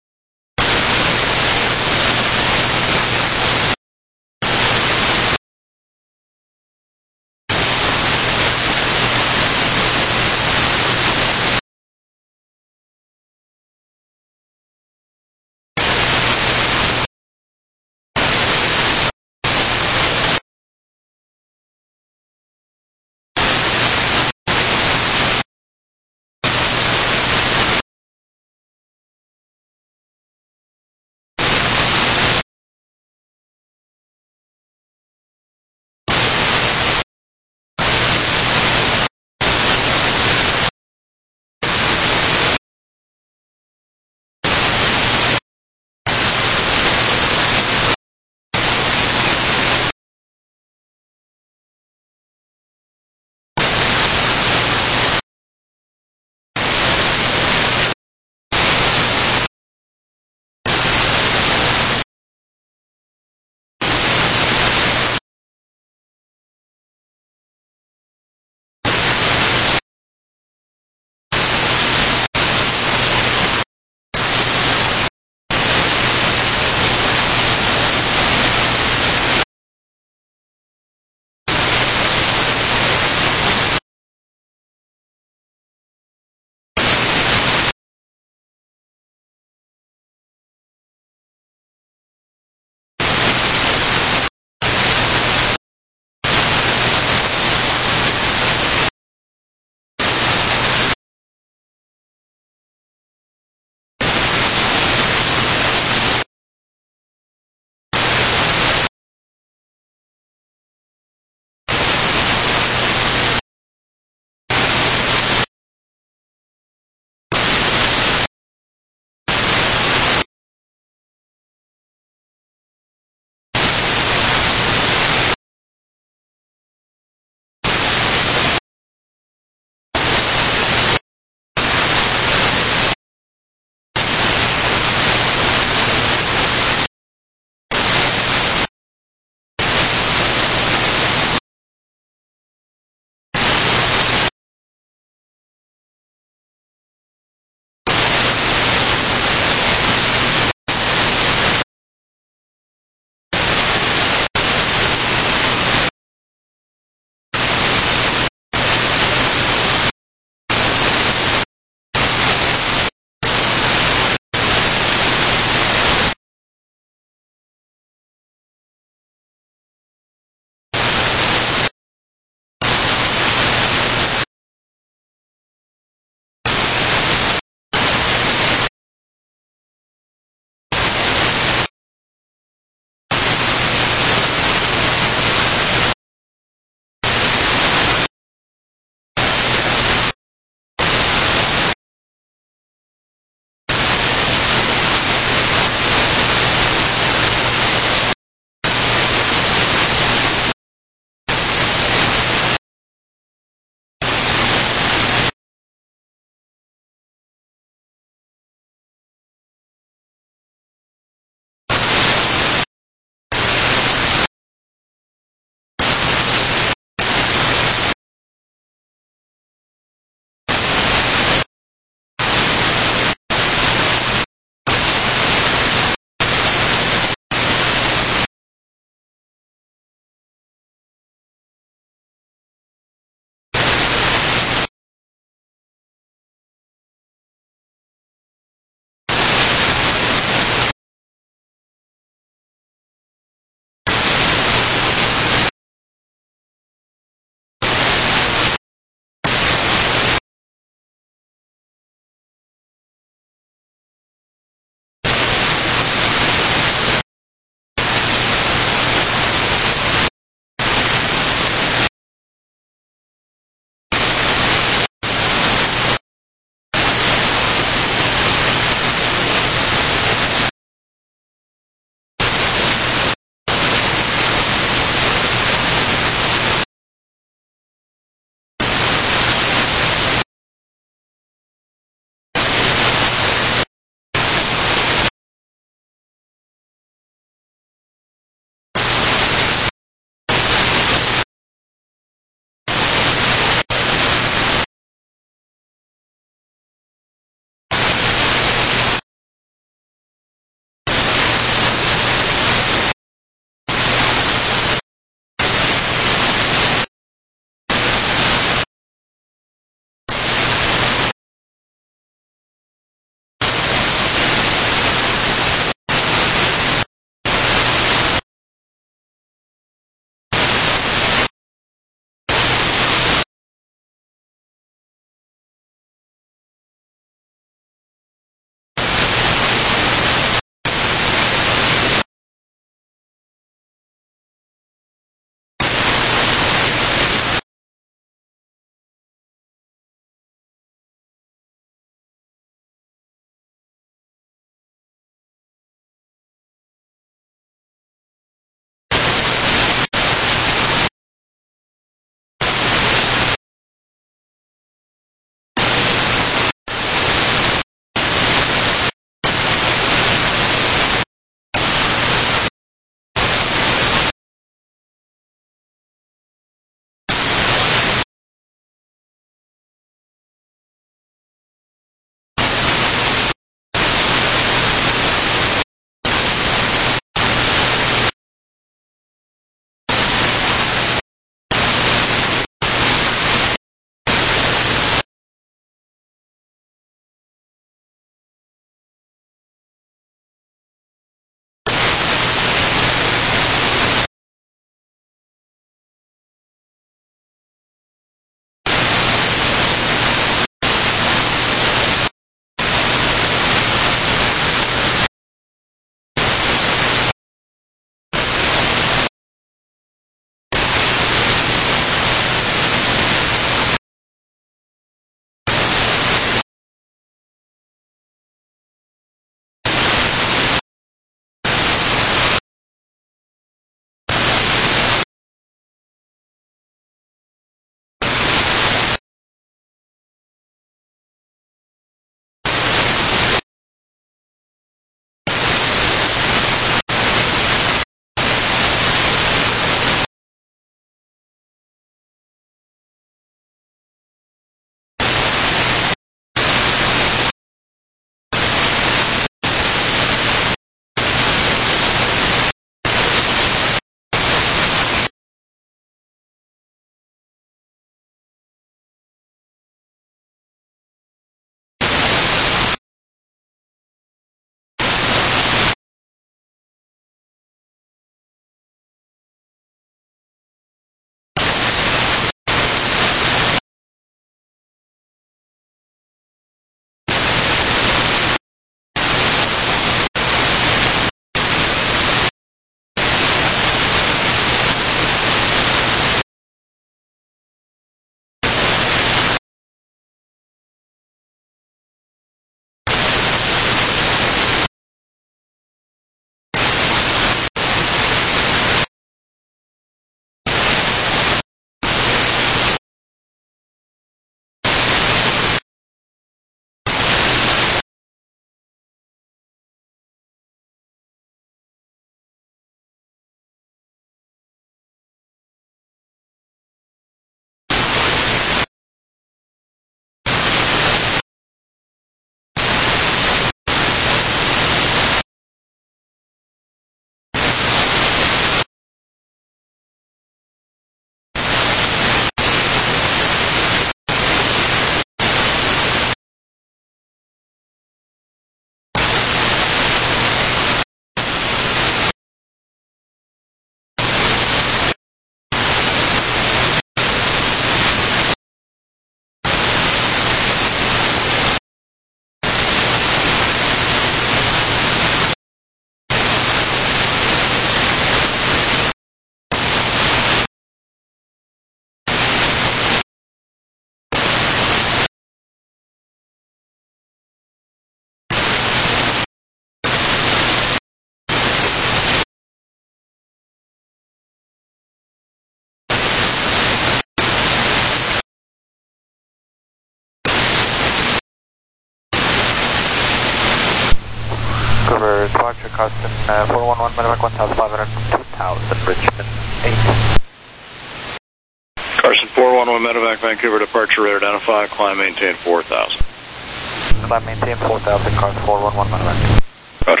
Carson, uh, four one one, Medevac one thousand five hundred, two thousand, Richmond eight. Carson four one one, Medevac, Vancouver, departure rate identify, climb maintain four thousand. Climb maintain four thousand, Carson four one one, Medevac. Roger.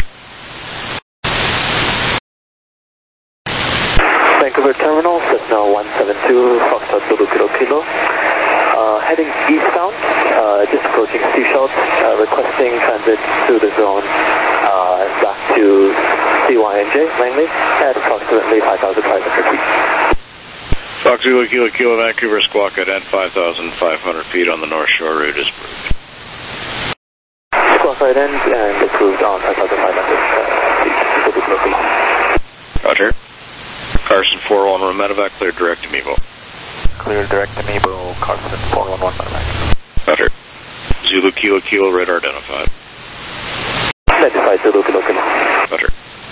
Vancouver Terminal, Cessna one seven two, Foxtrot Zulu Kilo Kilo. Uh, heading eastbound, uh, just approaching Seashell, uh, requesting transit through the zone uh, back to C Y N J, Langley, at approximately five thousand five hundred feet. Fox Zulu Kilo Kilo, Vancouver, Squawk Ident, five thousand five hundred feet on the North Shore route is approved. Squawk Ident and approved on five thousand five hundred feet, Zulu Kilo Kilo. Roger. Carson four one one, Medevac, clear direct to Mevo. Clear direct to Mevo, Carson four one one, Medevac. Roger. Zulu Kilo Kilo, radar identified. Identified Zulu Kilo Kilo. Roger.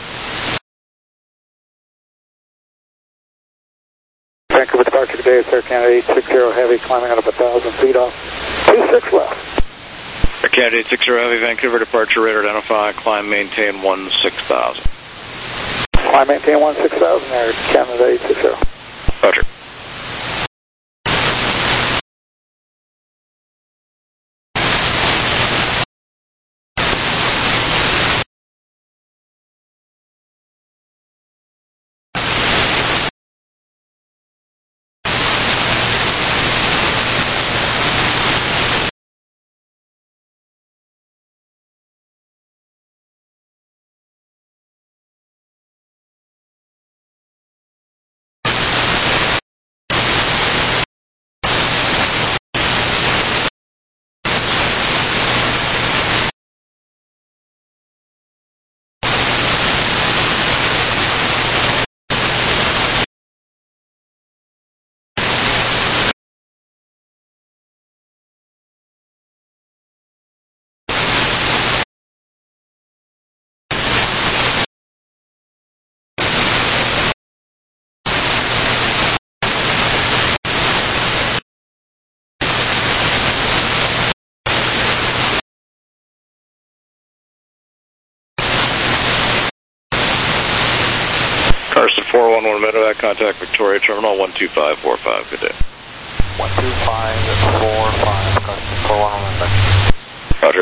Vancouver departure today is Air Canada eight six zero Heavy, climbing out of one thousand feet off two six left. Air Canada eight six zero Heavy, Vancouver, departure radar identify, climb maintain one six thousand. Climb maintain one six thousand, Air Canada eight six zero. Roger. Carson four one one, Medevac, contact Victoria Terminal one two five four five, good day. one two five four five, Carson four one one, Medevac. Roger.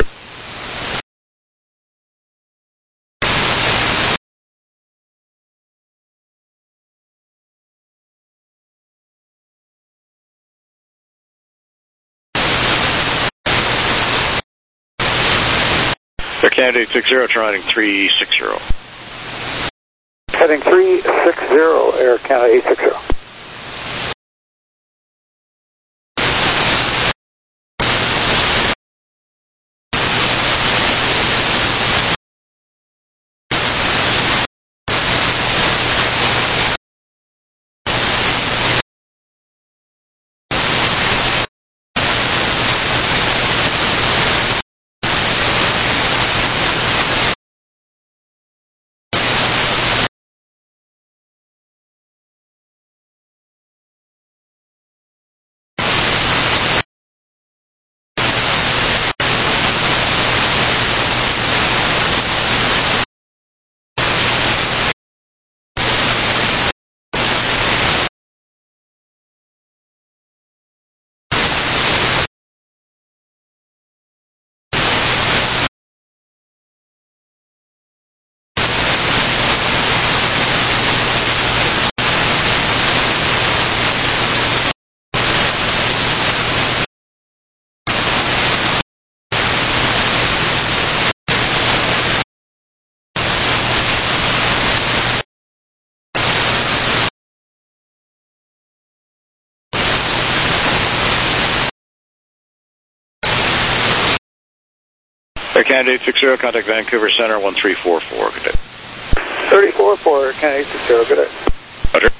Air Canada eight six zero, turning three six zero. Heading three six zero, Air Canada eight six zero. Air Canada eight six zero, contact Vancouver Center one three four four, good day. thirty four four, Air Canada eight six zero, good day. Roger.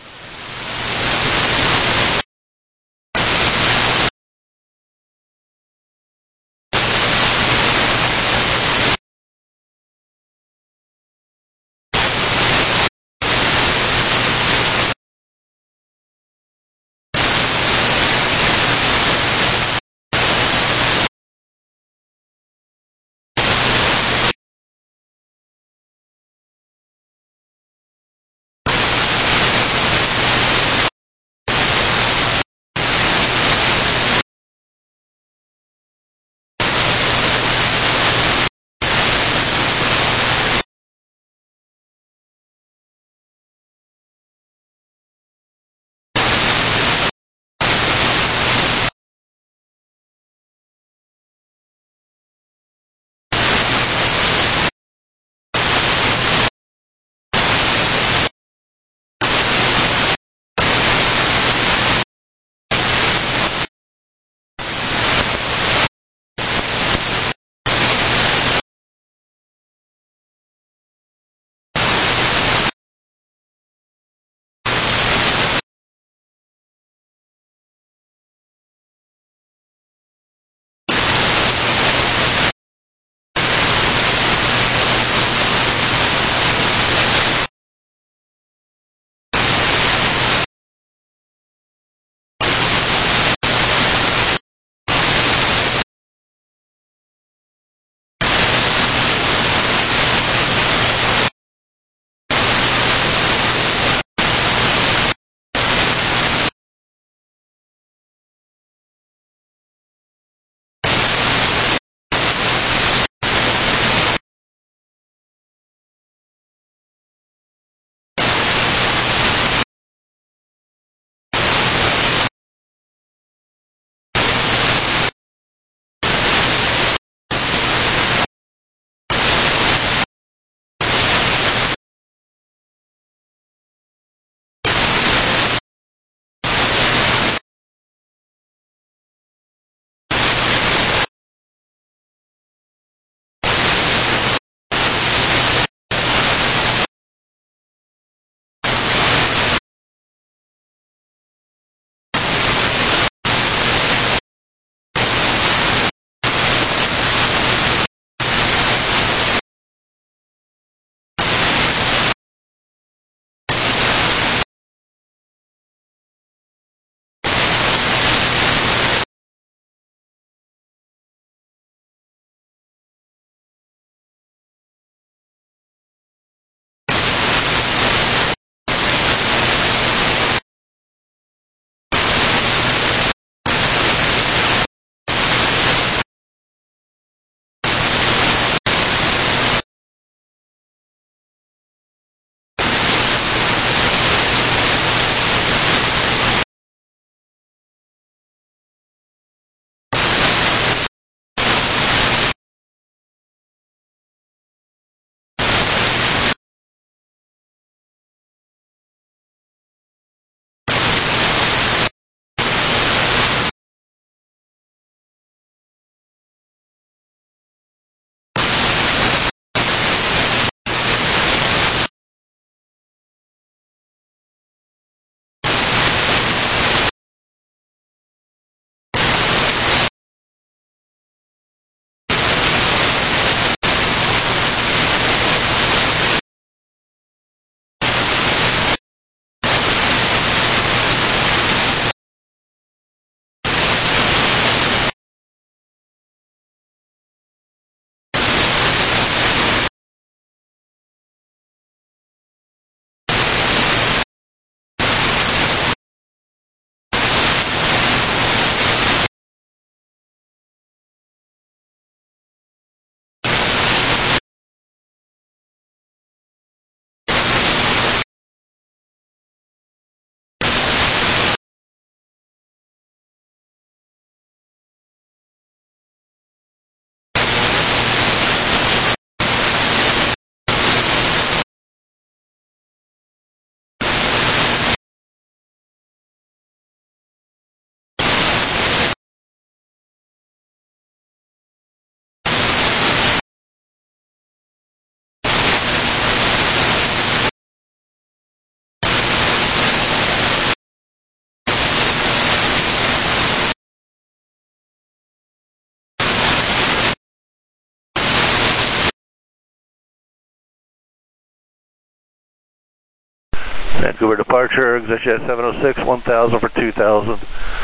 Vancouver departure, exit jet seven oh six, one thousand for two thousand.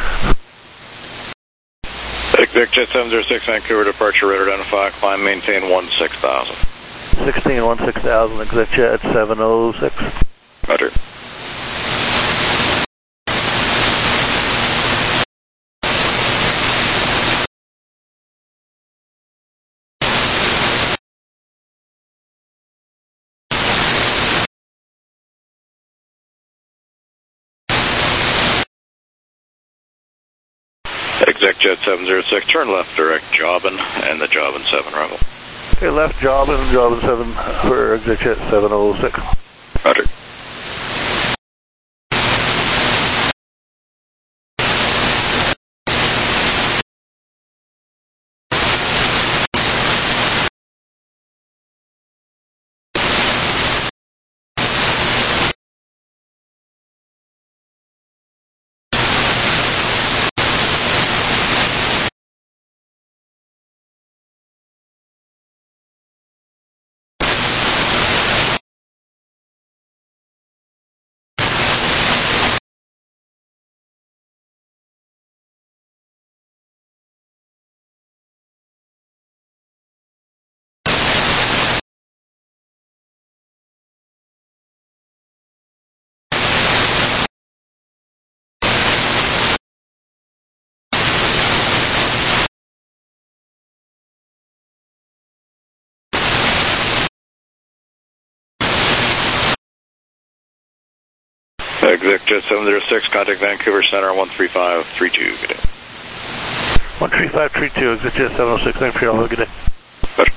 Exit jet seven oh six, Vancouver departure, radar identify, climb, maintain one six thousand. sixteen one six thousand, exit jet seven oh six. Roger. Exec jet seven oh six, turn left direct Jobbin and the Jobbin seven arrival. Okay, left Jobbin, Jobbin seven for exit jet seven oh six. Roger. Exec jet seven oh six, contact Vancouver Center one three five three two, good day. one three five three two, exit jet seven oh six, thank you for your help, good day. Roger.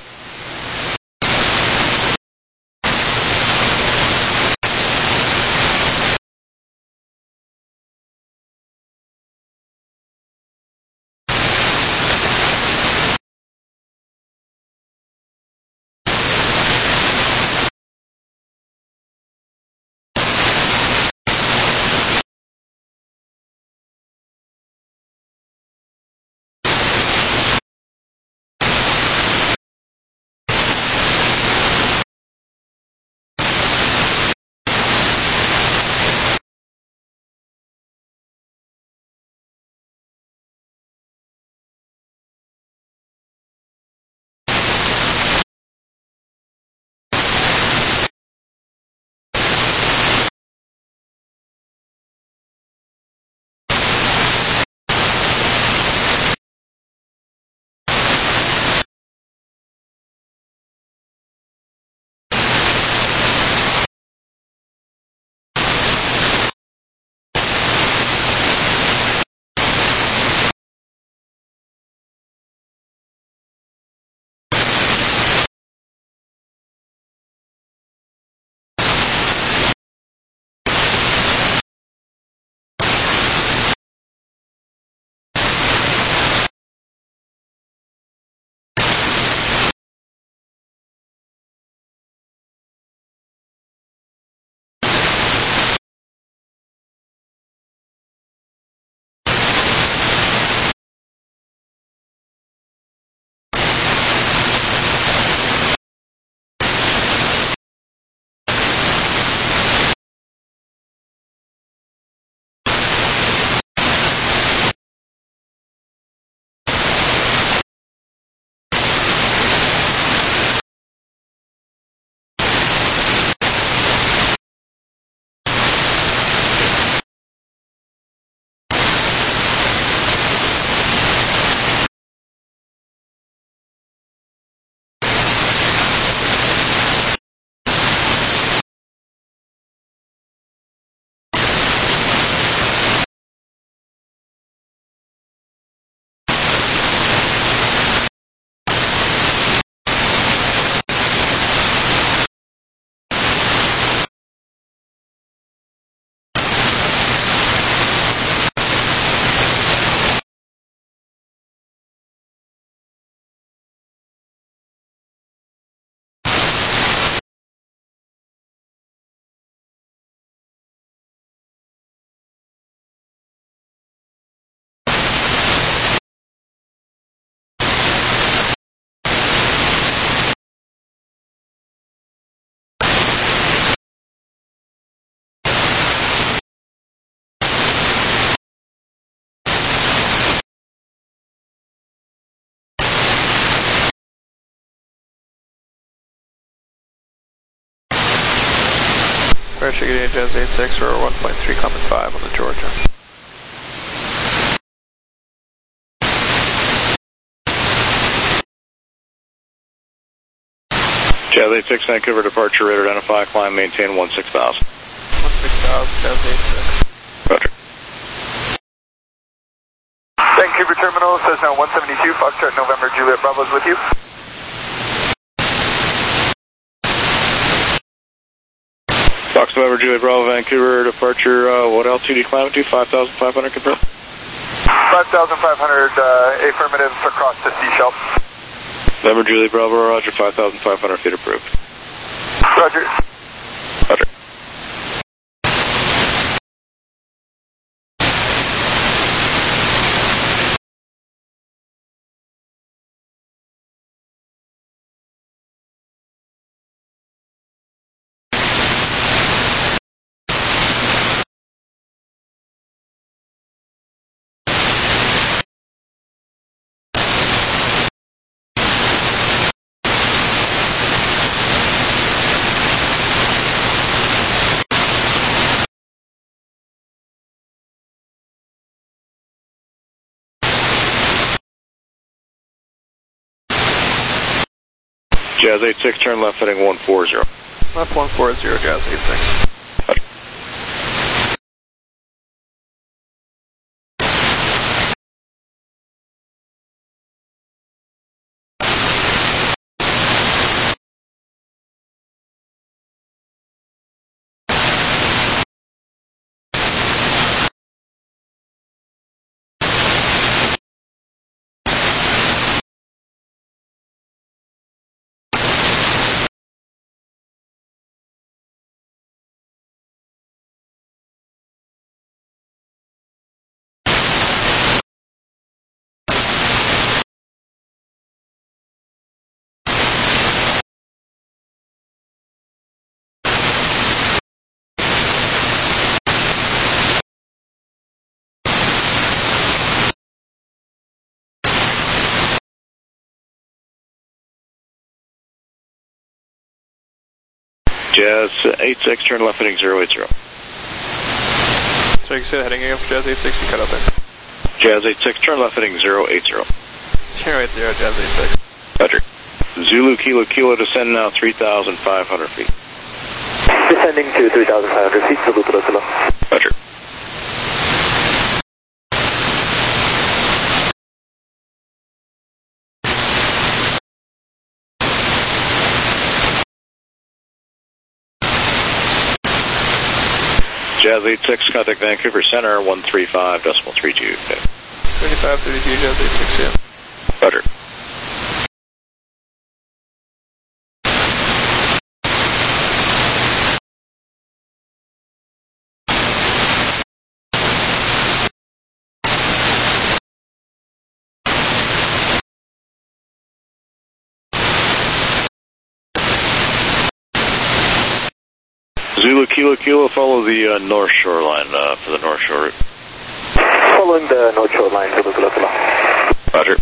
Departure getting Jazz eight six or one point three, coming five on the Georgia. Jazz eight six, Vancouver departure, radar identify, climb, maintain one six thousand. one six thousand, Jazz eight six. Roger. Vancouver Terminal, Cessna one seventy-two, Foxtrot November, Juliet Bravo's with you. Fox November, Juliet Bravo, Vancouver departure, uh, what altitude do you climb to? five thousand five hundred confirm? five thousand five hundred, uh, affirmative across the sea shelf. November, Juliet Bravo, Roger, five thousand five hundred feet approved. Roger. Roger. Jazz eight six, turn left heading one four zero. Left one four zero, Jazz eight six. Jazz eight six, turn left heading zero eight zero. So you said heading again for Jazz eight six, you cut up there. Jazz eight six, turn left heading zero eight zero. zero eight zero, Jazz eight six. Roger. Zulu Kilo Kilo, descend now three thousand five hundred feet. Descending to three thousand five hundred feet, Zulu Kilo Kilo. Roger. Jazz eight six, contact Vancouver Center, one three five decimal three two. thirty-five thirty-two, Jazz eight six, yeah. Roger. Zulu Kilo Kilo, follow the uh, north shoreline uh, for the north shore route. Following the north shoreline, Zulu Kilo Kilo. Roger.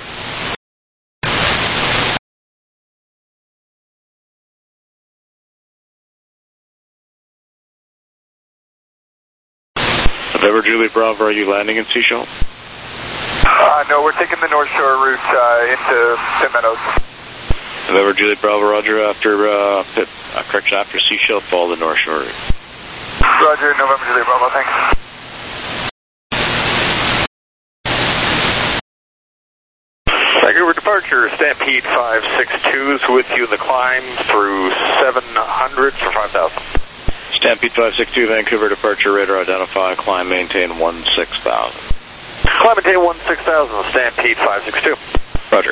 November Juliet Bravo, are you landing in Seashell? Uh, no, we're taking the north shore route uh, into Pitt Meadows. November Juliet Bravo, Roger, after, uh, Pitt, uh, correction, after Seashell, follow the north shore route. Roger, November Juliet Bravo, thanks. Vancouver departure, Stampede five six two is with you in the climb through seven hundred for five thousand. Stampede five six two, Vancouver departure, radar identify, climb, maintain one six thousand. Climb, maintain one six thousand, Stampede five six two. Roger.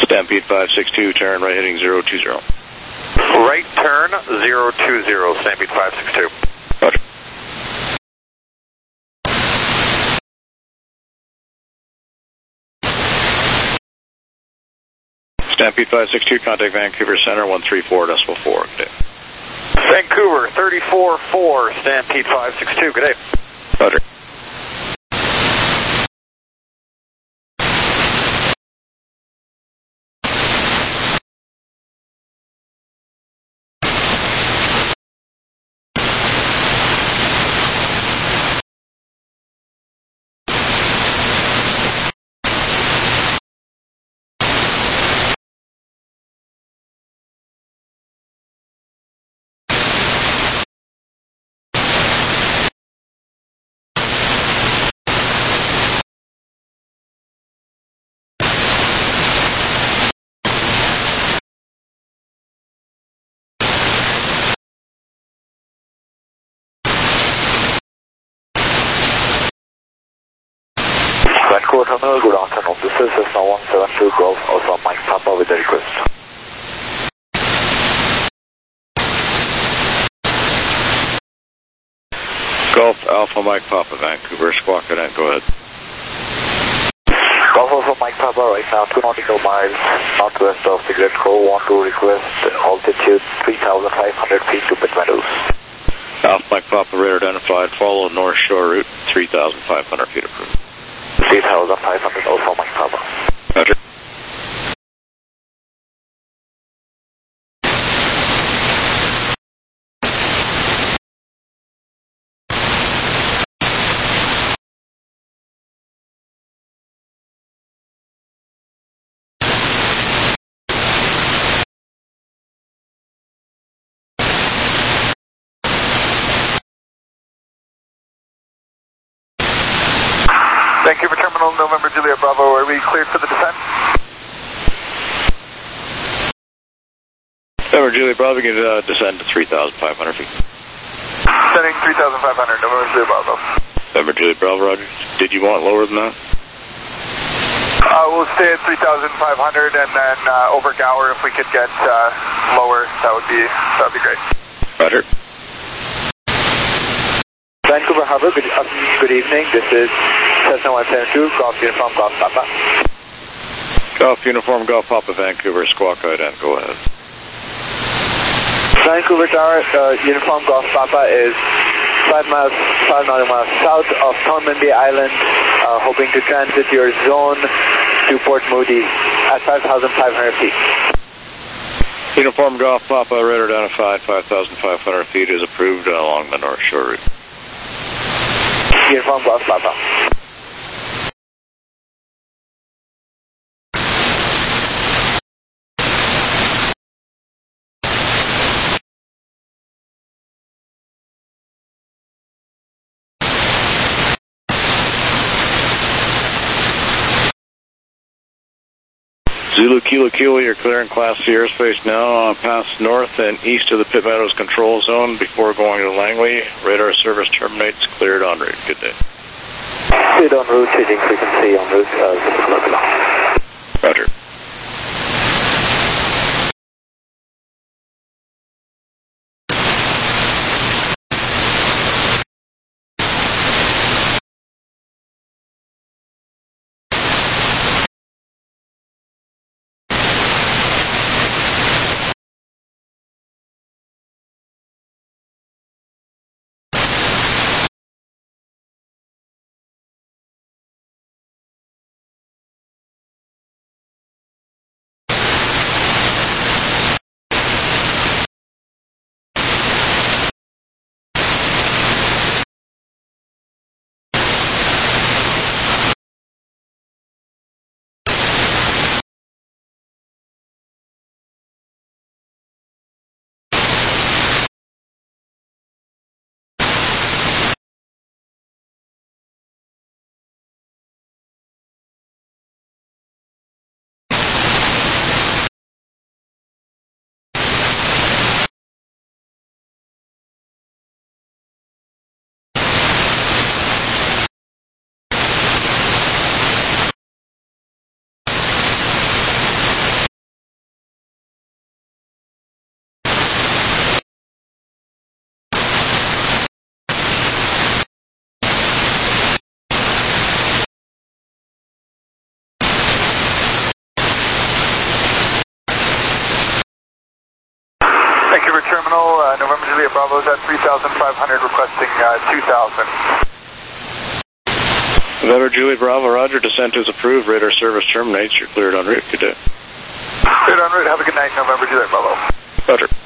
Stampede five six two, turn right heading zero two zero. Right turn zero two zero, Stampede five six two. Roger. Stampede five six two, contact Vancouver Center, one three four decimal four. Good day. Vancouver, thirty-four four, Stampede five six two, good day. Roger. Vancouver Terminal, good afternoon. This is Cessna one seven two Golf Alpha Mike Papa with a request. Golf Alpha Mike Papa, Vancouver, Squawk Cadet, go ahead. Golf Alpha Mike Papa, right now two nautical miles northwest of Cigarette Cove. Want to request altitude three thousand five hundred feet to Pitt Meadows. Alpha Mike Papa, radar identified, follow North Shore route, three thousand five hundred feet approved. three thousand five hundred Alpha Mike Papa. Roger. Vancouver Terminal, November Juliet Bravo, are we cleared for the descent? November Juliet Bravo, we can uh, descend to three thousand five hundred feet. Descending three thousand five hundred, November Juliet Bravo. November Juliet Bravo, Roger. Did you want lower than that? Uh, we'll stay at three thousand five hundred and then uh, over Gower, if we could get uh, lower, that would be that would be great. Roger. Vancouver Harbor, good, uh, good evening. This is Cessna one seven two, Golf Uniform Golf Papa. Golf Uniform Golf Papa, Vancouver, Squawk Cadet, go ahead. Vancouver Tower, uh, Uniform Golf Papa is five miles, five nautical miles south of Thormanby Island, uh, hoping to transit your zone to Port Moody at five thousand five hundred feet. Uniform Golf Papa, radar identified, five thousand five hundred feet is approved uh, along the North Shore route. Uniform Golf Papa. Zulu Kilo Kilo, you're clearing Class C airspace now, uh, past north and east of the Pitt Meadows control zone before going to Langley. Radar service terminates, cleared en route. Good day. Cleared en route, changing frequency en route, uh, Roger. Juliet Bravo is at three thousand five hundred, requesting uh, two thousand. November Juliet Bravo, roger. Descent is approved. Radar service terminates. You're cleared en route. Good day. Cleared en route. Have a good night, November Juliet Bravo. Roger.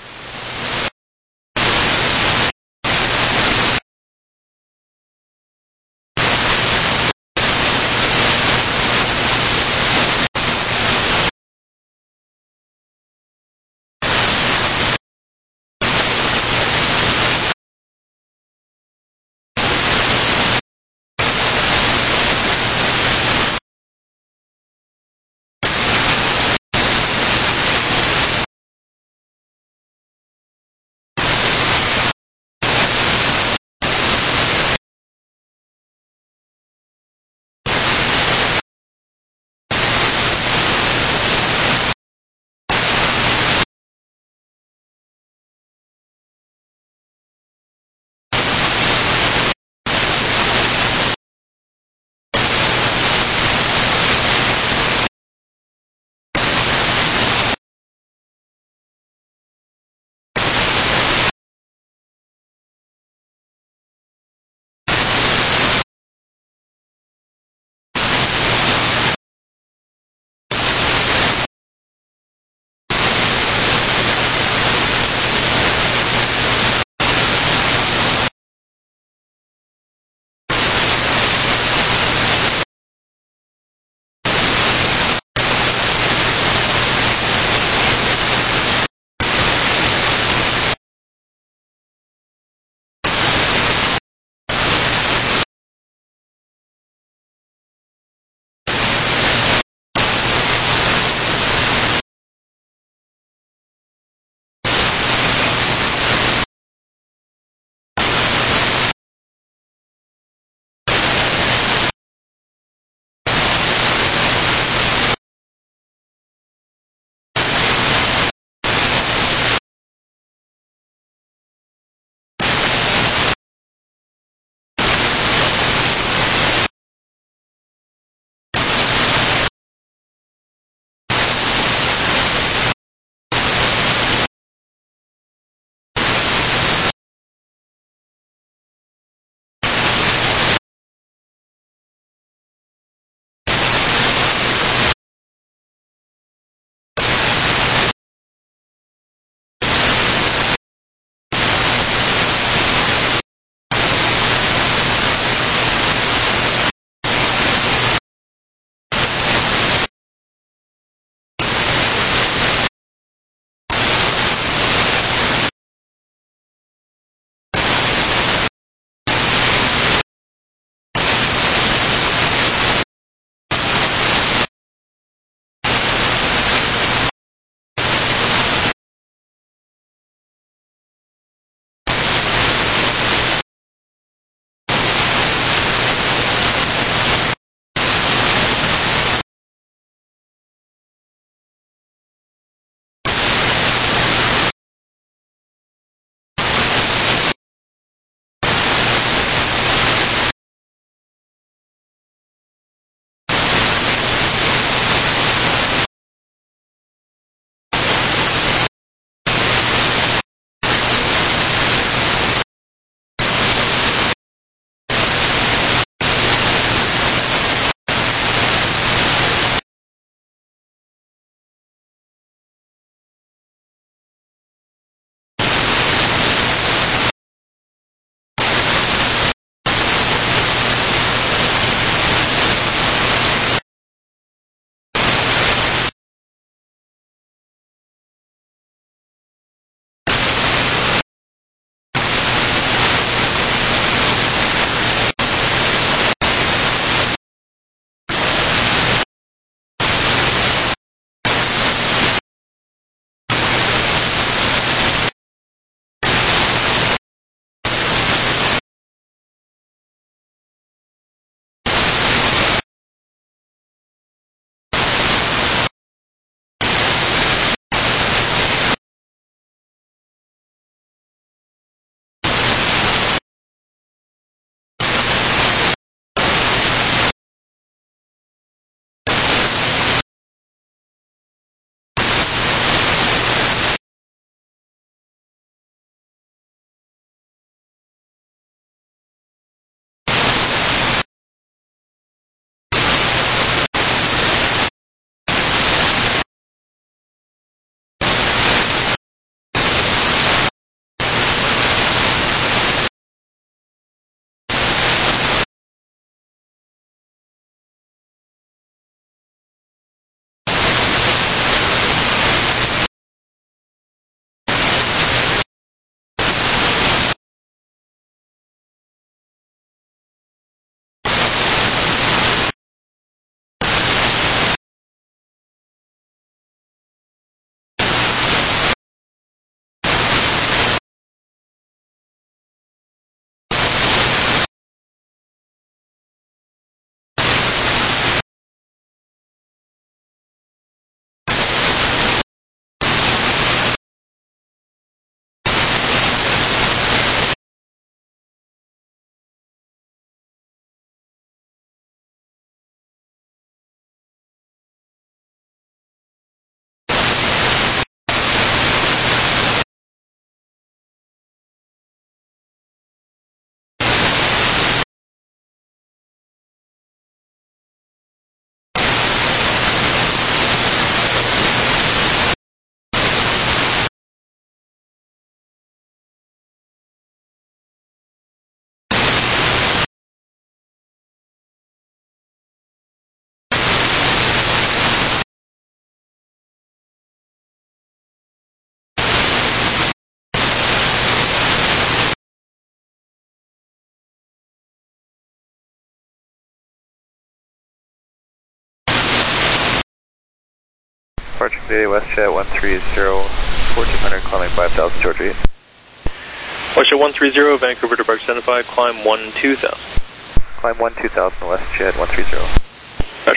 Departure today, WestJet one three zero, fourteen hundred, climbing five thousand, Georgia eight. WestJet one three zero, Vancouver to Park seventy-five, climb one two thousand. Climb one two thousand, WestJet one three zero. Roger.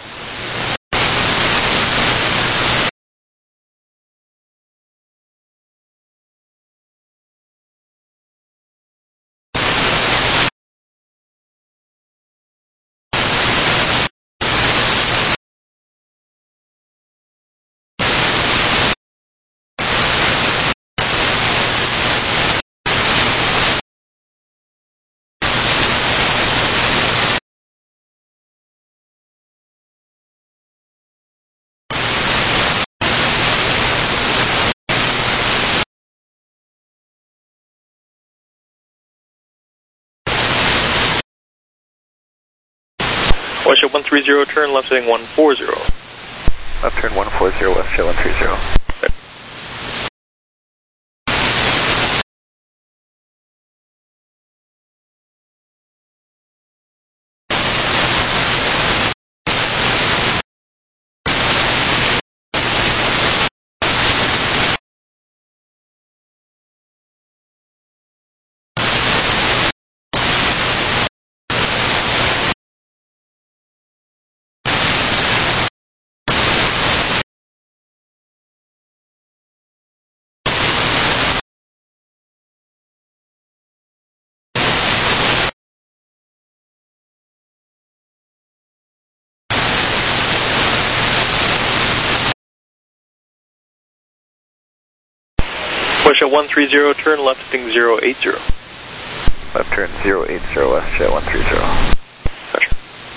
WestJet one three zero, turn left heading one four zero. Left turn one four zero, WestJet one three zero. WestJet one three zero, turn left heading zero eight zero. Left turn zero eight zero, WestJet one three zero. Roger.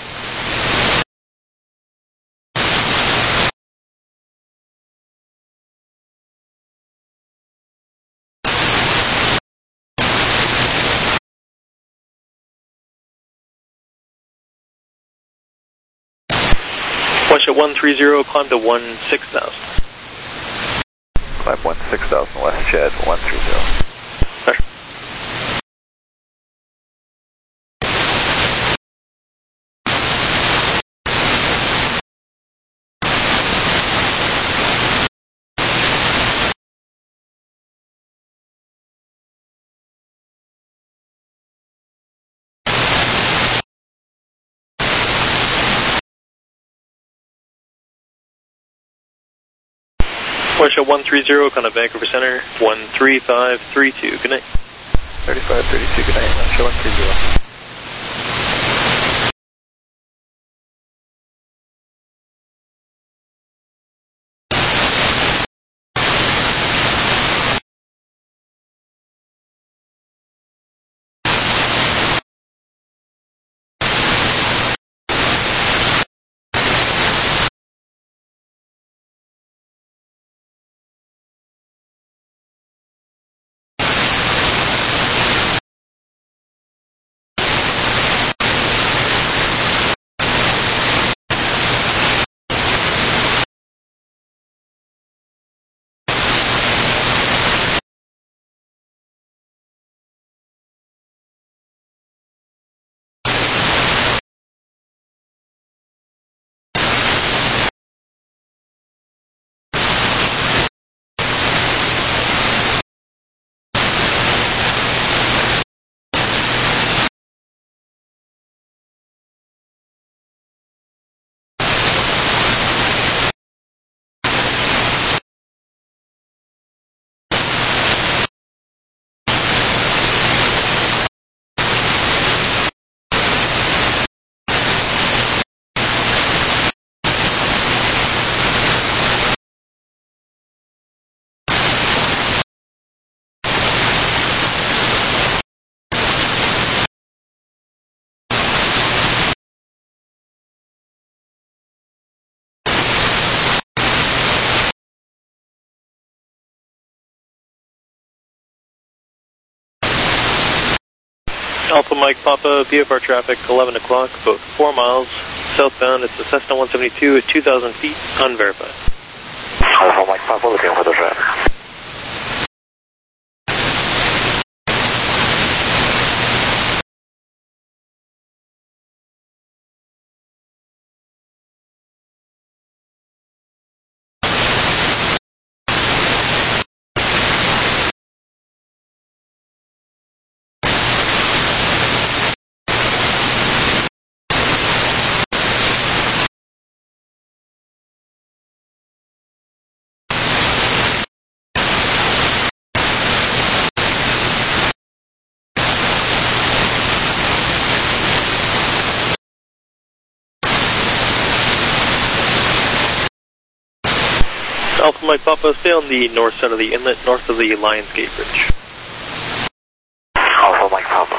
WestJet one three zero, climb to one six thousand. Climb one six thousand, WestJet one three zero. Roger. WestJet one three zero, kind of Vancouver Center, one three five three two, good night. thirty-five thirty-two, good night, WestJet one three zero. Alpha Mike Papa, B F R traffic, eleven o'clock, about four miles southbound. It's a Cessna one seventy-two at two thousand feet, unverified. Alpha Mike Papa, looking for the traffic. Alpha Mike Papa, stay on the north side of the inlet, north of the Lionsgate Bridge. Alpha Mike Papa.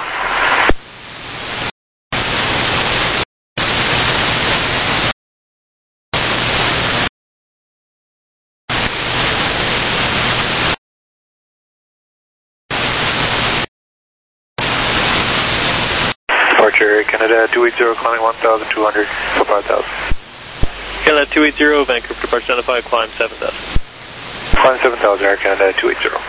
Departure Canada two eight zero, climbing one thousand two hundred for five thousand. Canada two eight zero, Vancouver departure identified, climb seven thousand. Climb seven thousand, Air Canada two eight zero.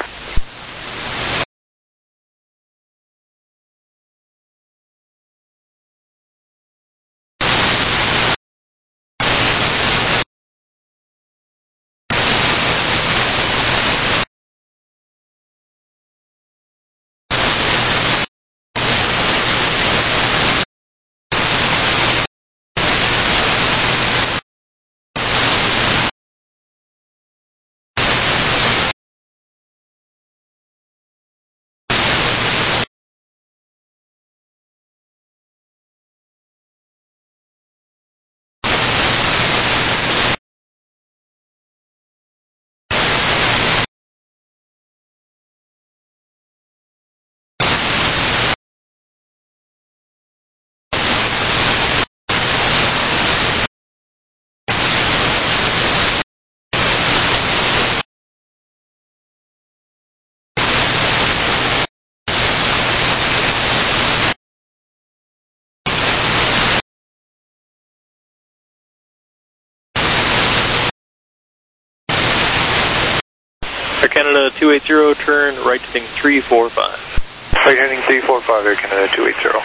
Air Canada two eight zero, turn right heading three four five. Right heading three four five, Air Canada two eight zero.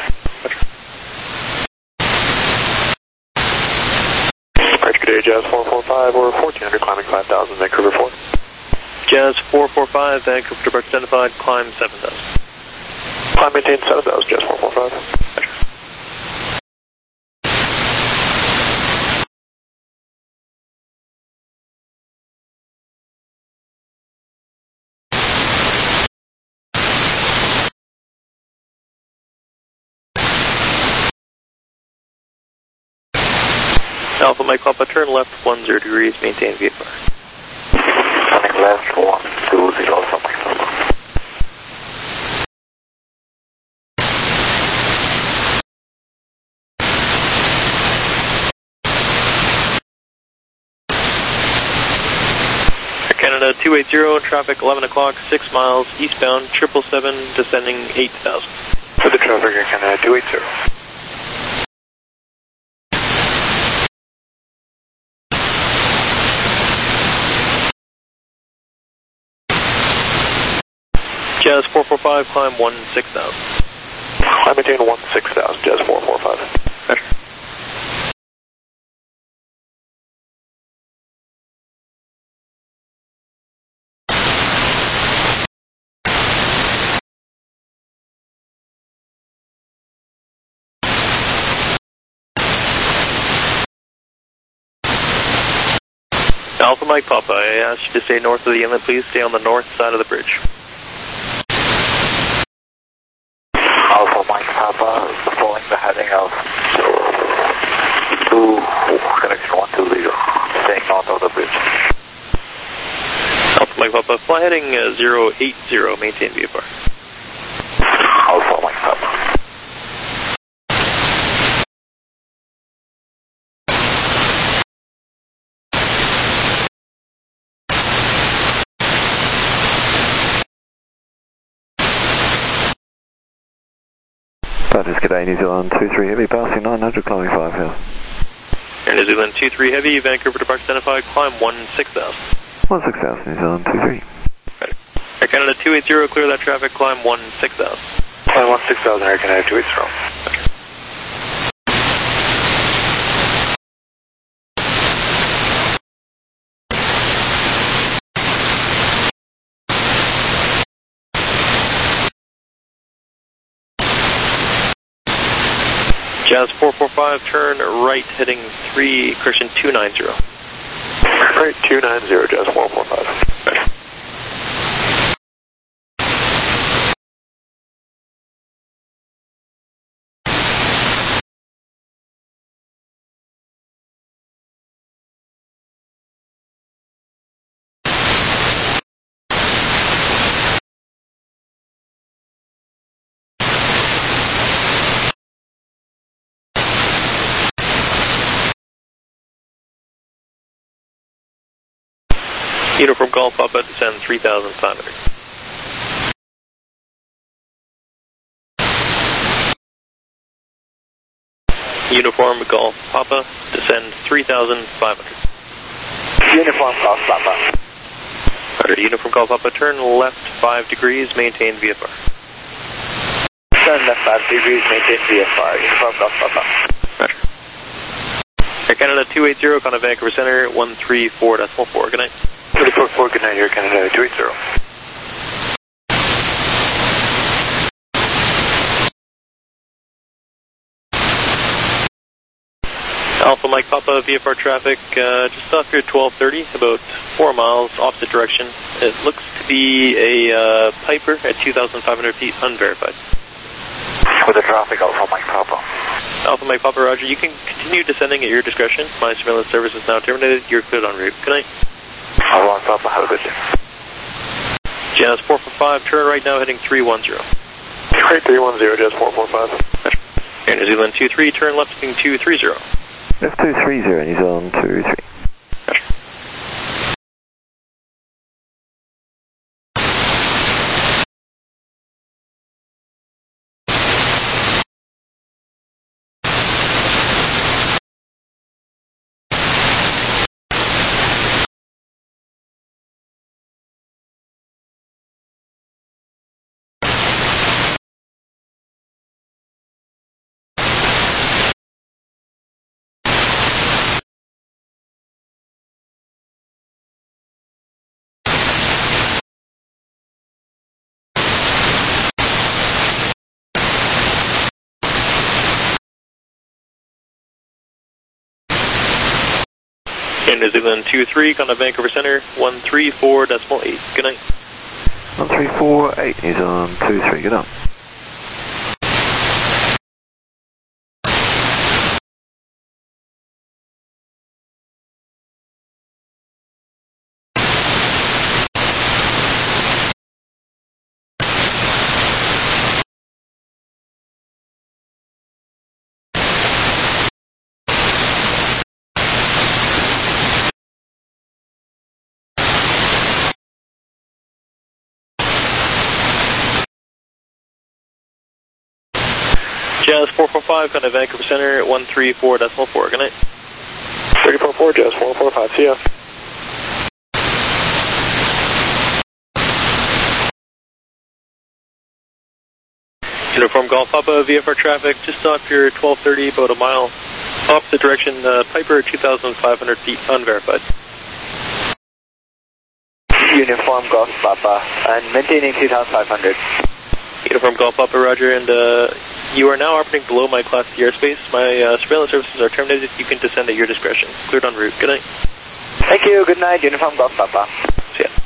Departure today, Jazz four four five or fourteen hundred, climbing five thousand, Vancouver four. Jazz four four five, Vancouver departure identified, climb seven thousand. Climb maintain seven thousand, Jazz four four five. Alpha Mike Papa, turn left one zero degrees, maintain V F R. Turning left one two zero, Alpha Mike Papa. Air Canada two eight zero, traffic eleven o'clock, six miles, eastbound, triple seven, descending eight thousand. For the traffic, Air Canada two eight zero. Jazz four four five, climb one six thousand. Climb maintain one six thousand, Jazz four four five. Roger. Alpha Mike Papa, I asked you to stay north of the inlet, please stay on the north side of the bridge. Alpha Mike Papa, following the heading of two, connection one two zero, staying north of the bridge. Alpha Mike Papa, fly heading uh, zero eight zero, maintain V F R. Alpha Mike Papa. Dodgers, good day, New Zealand two three Heavy, passing nine hundred, climbing five thousand. Air New Zealand two three Heavy, Vancouver departure identified, climb one six thousand. one six thousand, New Zealand two three. Air Canada two eight zero, clear that traffic, climb one six thousand. Climb one six thousand, Air Canada two eight zero. Jazz four four five, turn right heading three, Christian two nine zero. Right, two nine zero, Jazz four four five. Uniform Golf Papa, descend three thousand five hundred. Uniform Golf Papa, descend three thousand five hundred. Uniform Golf Papa. Roger, Uniform Golf Papa, turn left five degrees, maintain V F R. Turn left five degrees, maintain V F R. Uniform Golf Papa. Roger. Air Canada two eighty, Contact Vancouver Center, one three four decimal four, good night. three four four, good night, Air Canada two eighty. Alpha Mike Papa, V F R traffic, uh, just off here twelve thirty, about four miles opposite direction. It looks to be a uh, Piper at two thousand five hundred feet, unverified. With the traffic, Alpha Mike Papa. Alpha Mike Papa, Roger. You can continue descending at your discretion. My surveillance service is now terminated. You're cleared en route. Good night. Alpha Mike Papa, have a good day. Jazz four four five, turn right now, heading three one zero. Great, three one zero, Jazz four four five. Air New Zealand two three, turn left, heading two three zero. Left two three zero, New Zealand two three. Roger. Air New Zealand two three, Contact Vancouver Center, one three four decimal eight. Good night. one three four eight, New Zealand two three, good night. Jazz four four five, Contact Vancouver Center, one three four decimal four. Good night. three four four, Jazz four four five, see ya. Uniform Golf Papa, V F R traffic, just off here twelve thirty, about a mile opposite direction, uh, Piper two thousand five hundred feet, unverified. Uniform Golf Papa, and maintaining two thousand five hundred. Uniform Golf Papa, Roger, and uh, you are now operating below my Class C airspace. My uh, surveillance services are terminated. You can descend at your discretion. Cleared en route. Good night. Thank you. Good night. Uniform Golf Papa. See ya.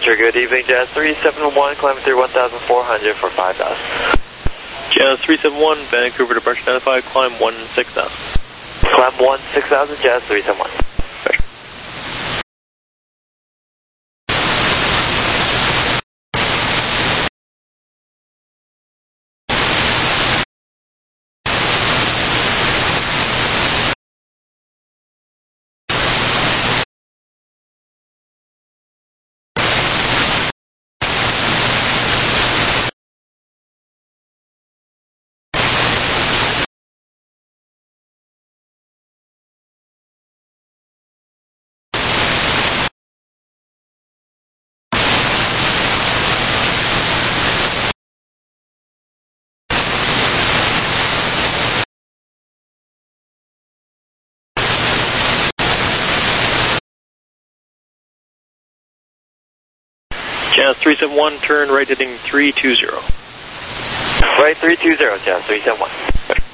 Departure, good evening, Jazz three seven one, climbing through one thousand four hundred for five thousand. Jazz three seven one, Vancouver departure identified, climb one six thousand. Climb one six thousand, Jazz three seven one. Jazz three seven one, turn right heading three two zero. Right three two zero, Jazz three seven one.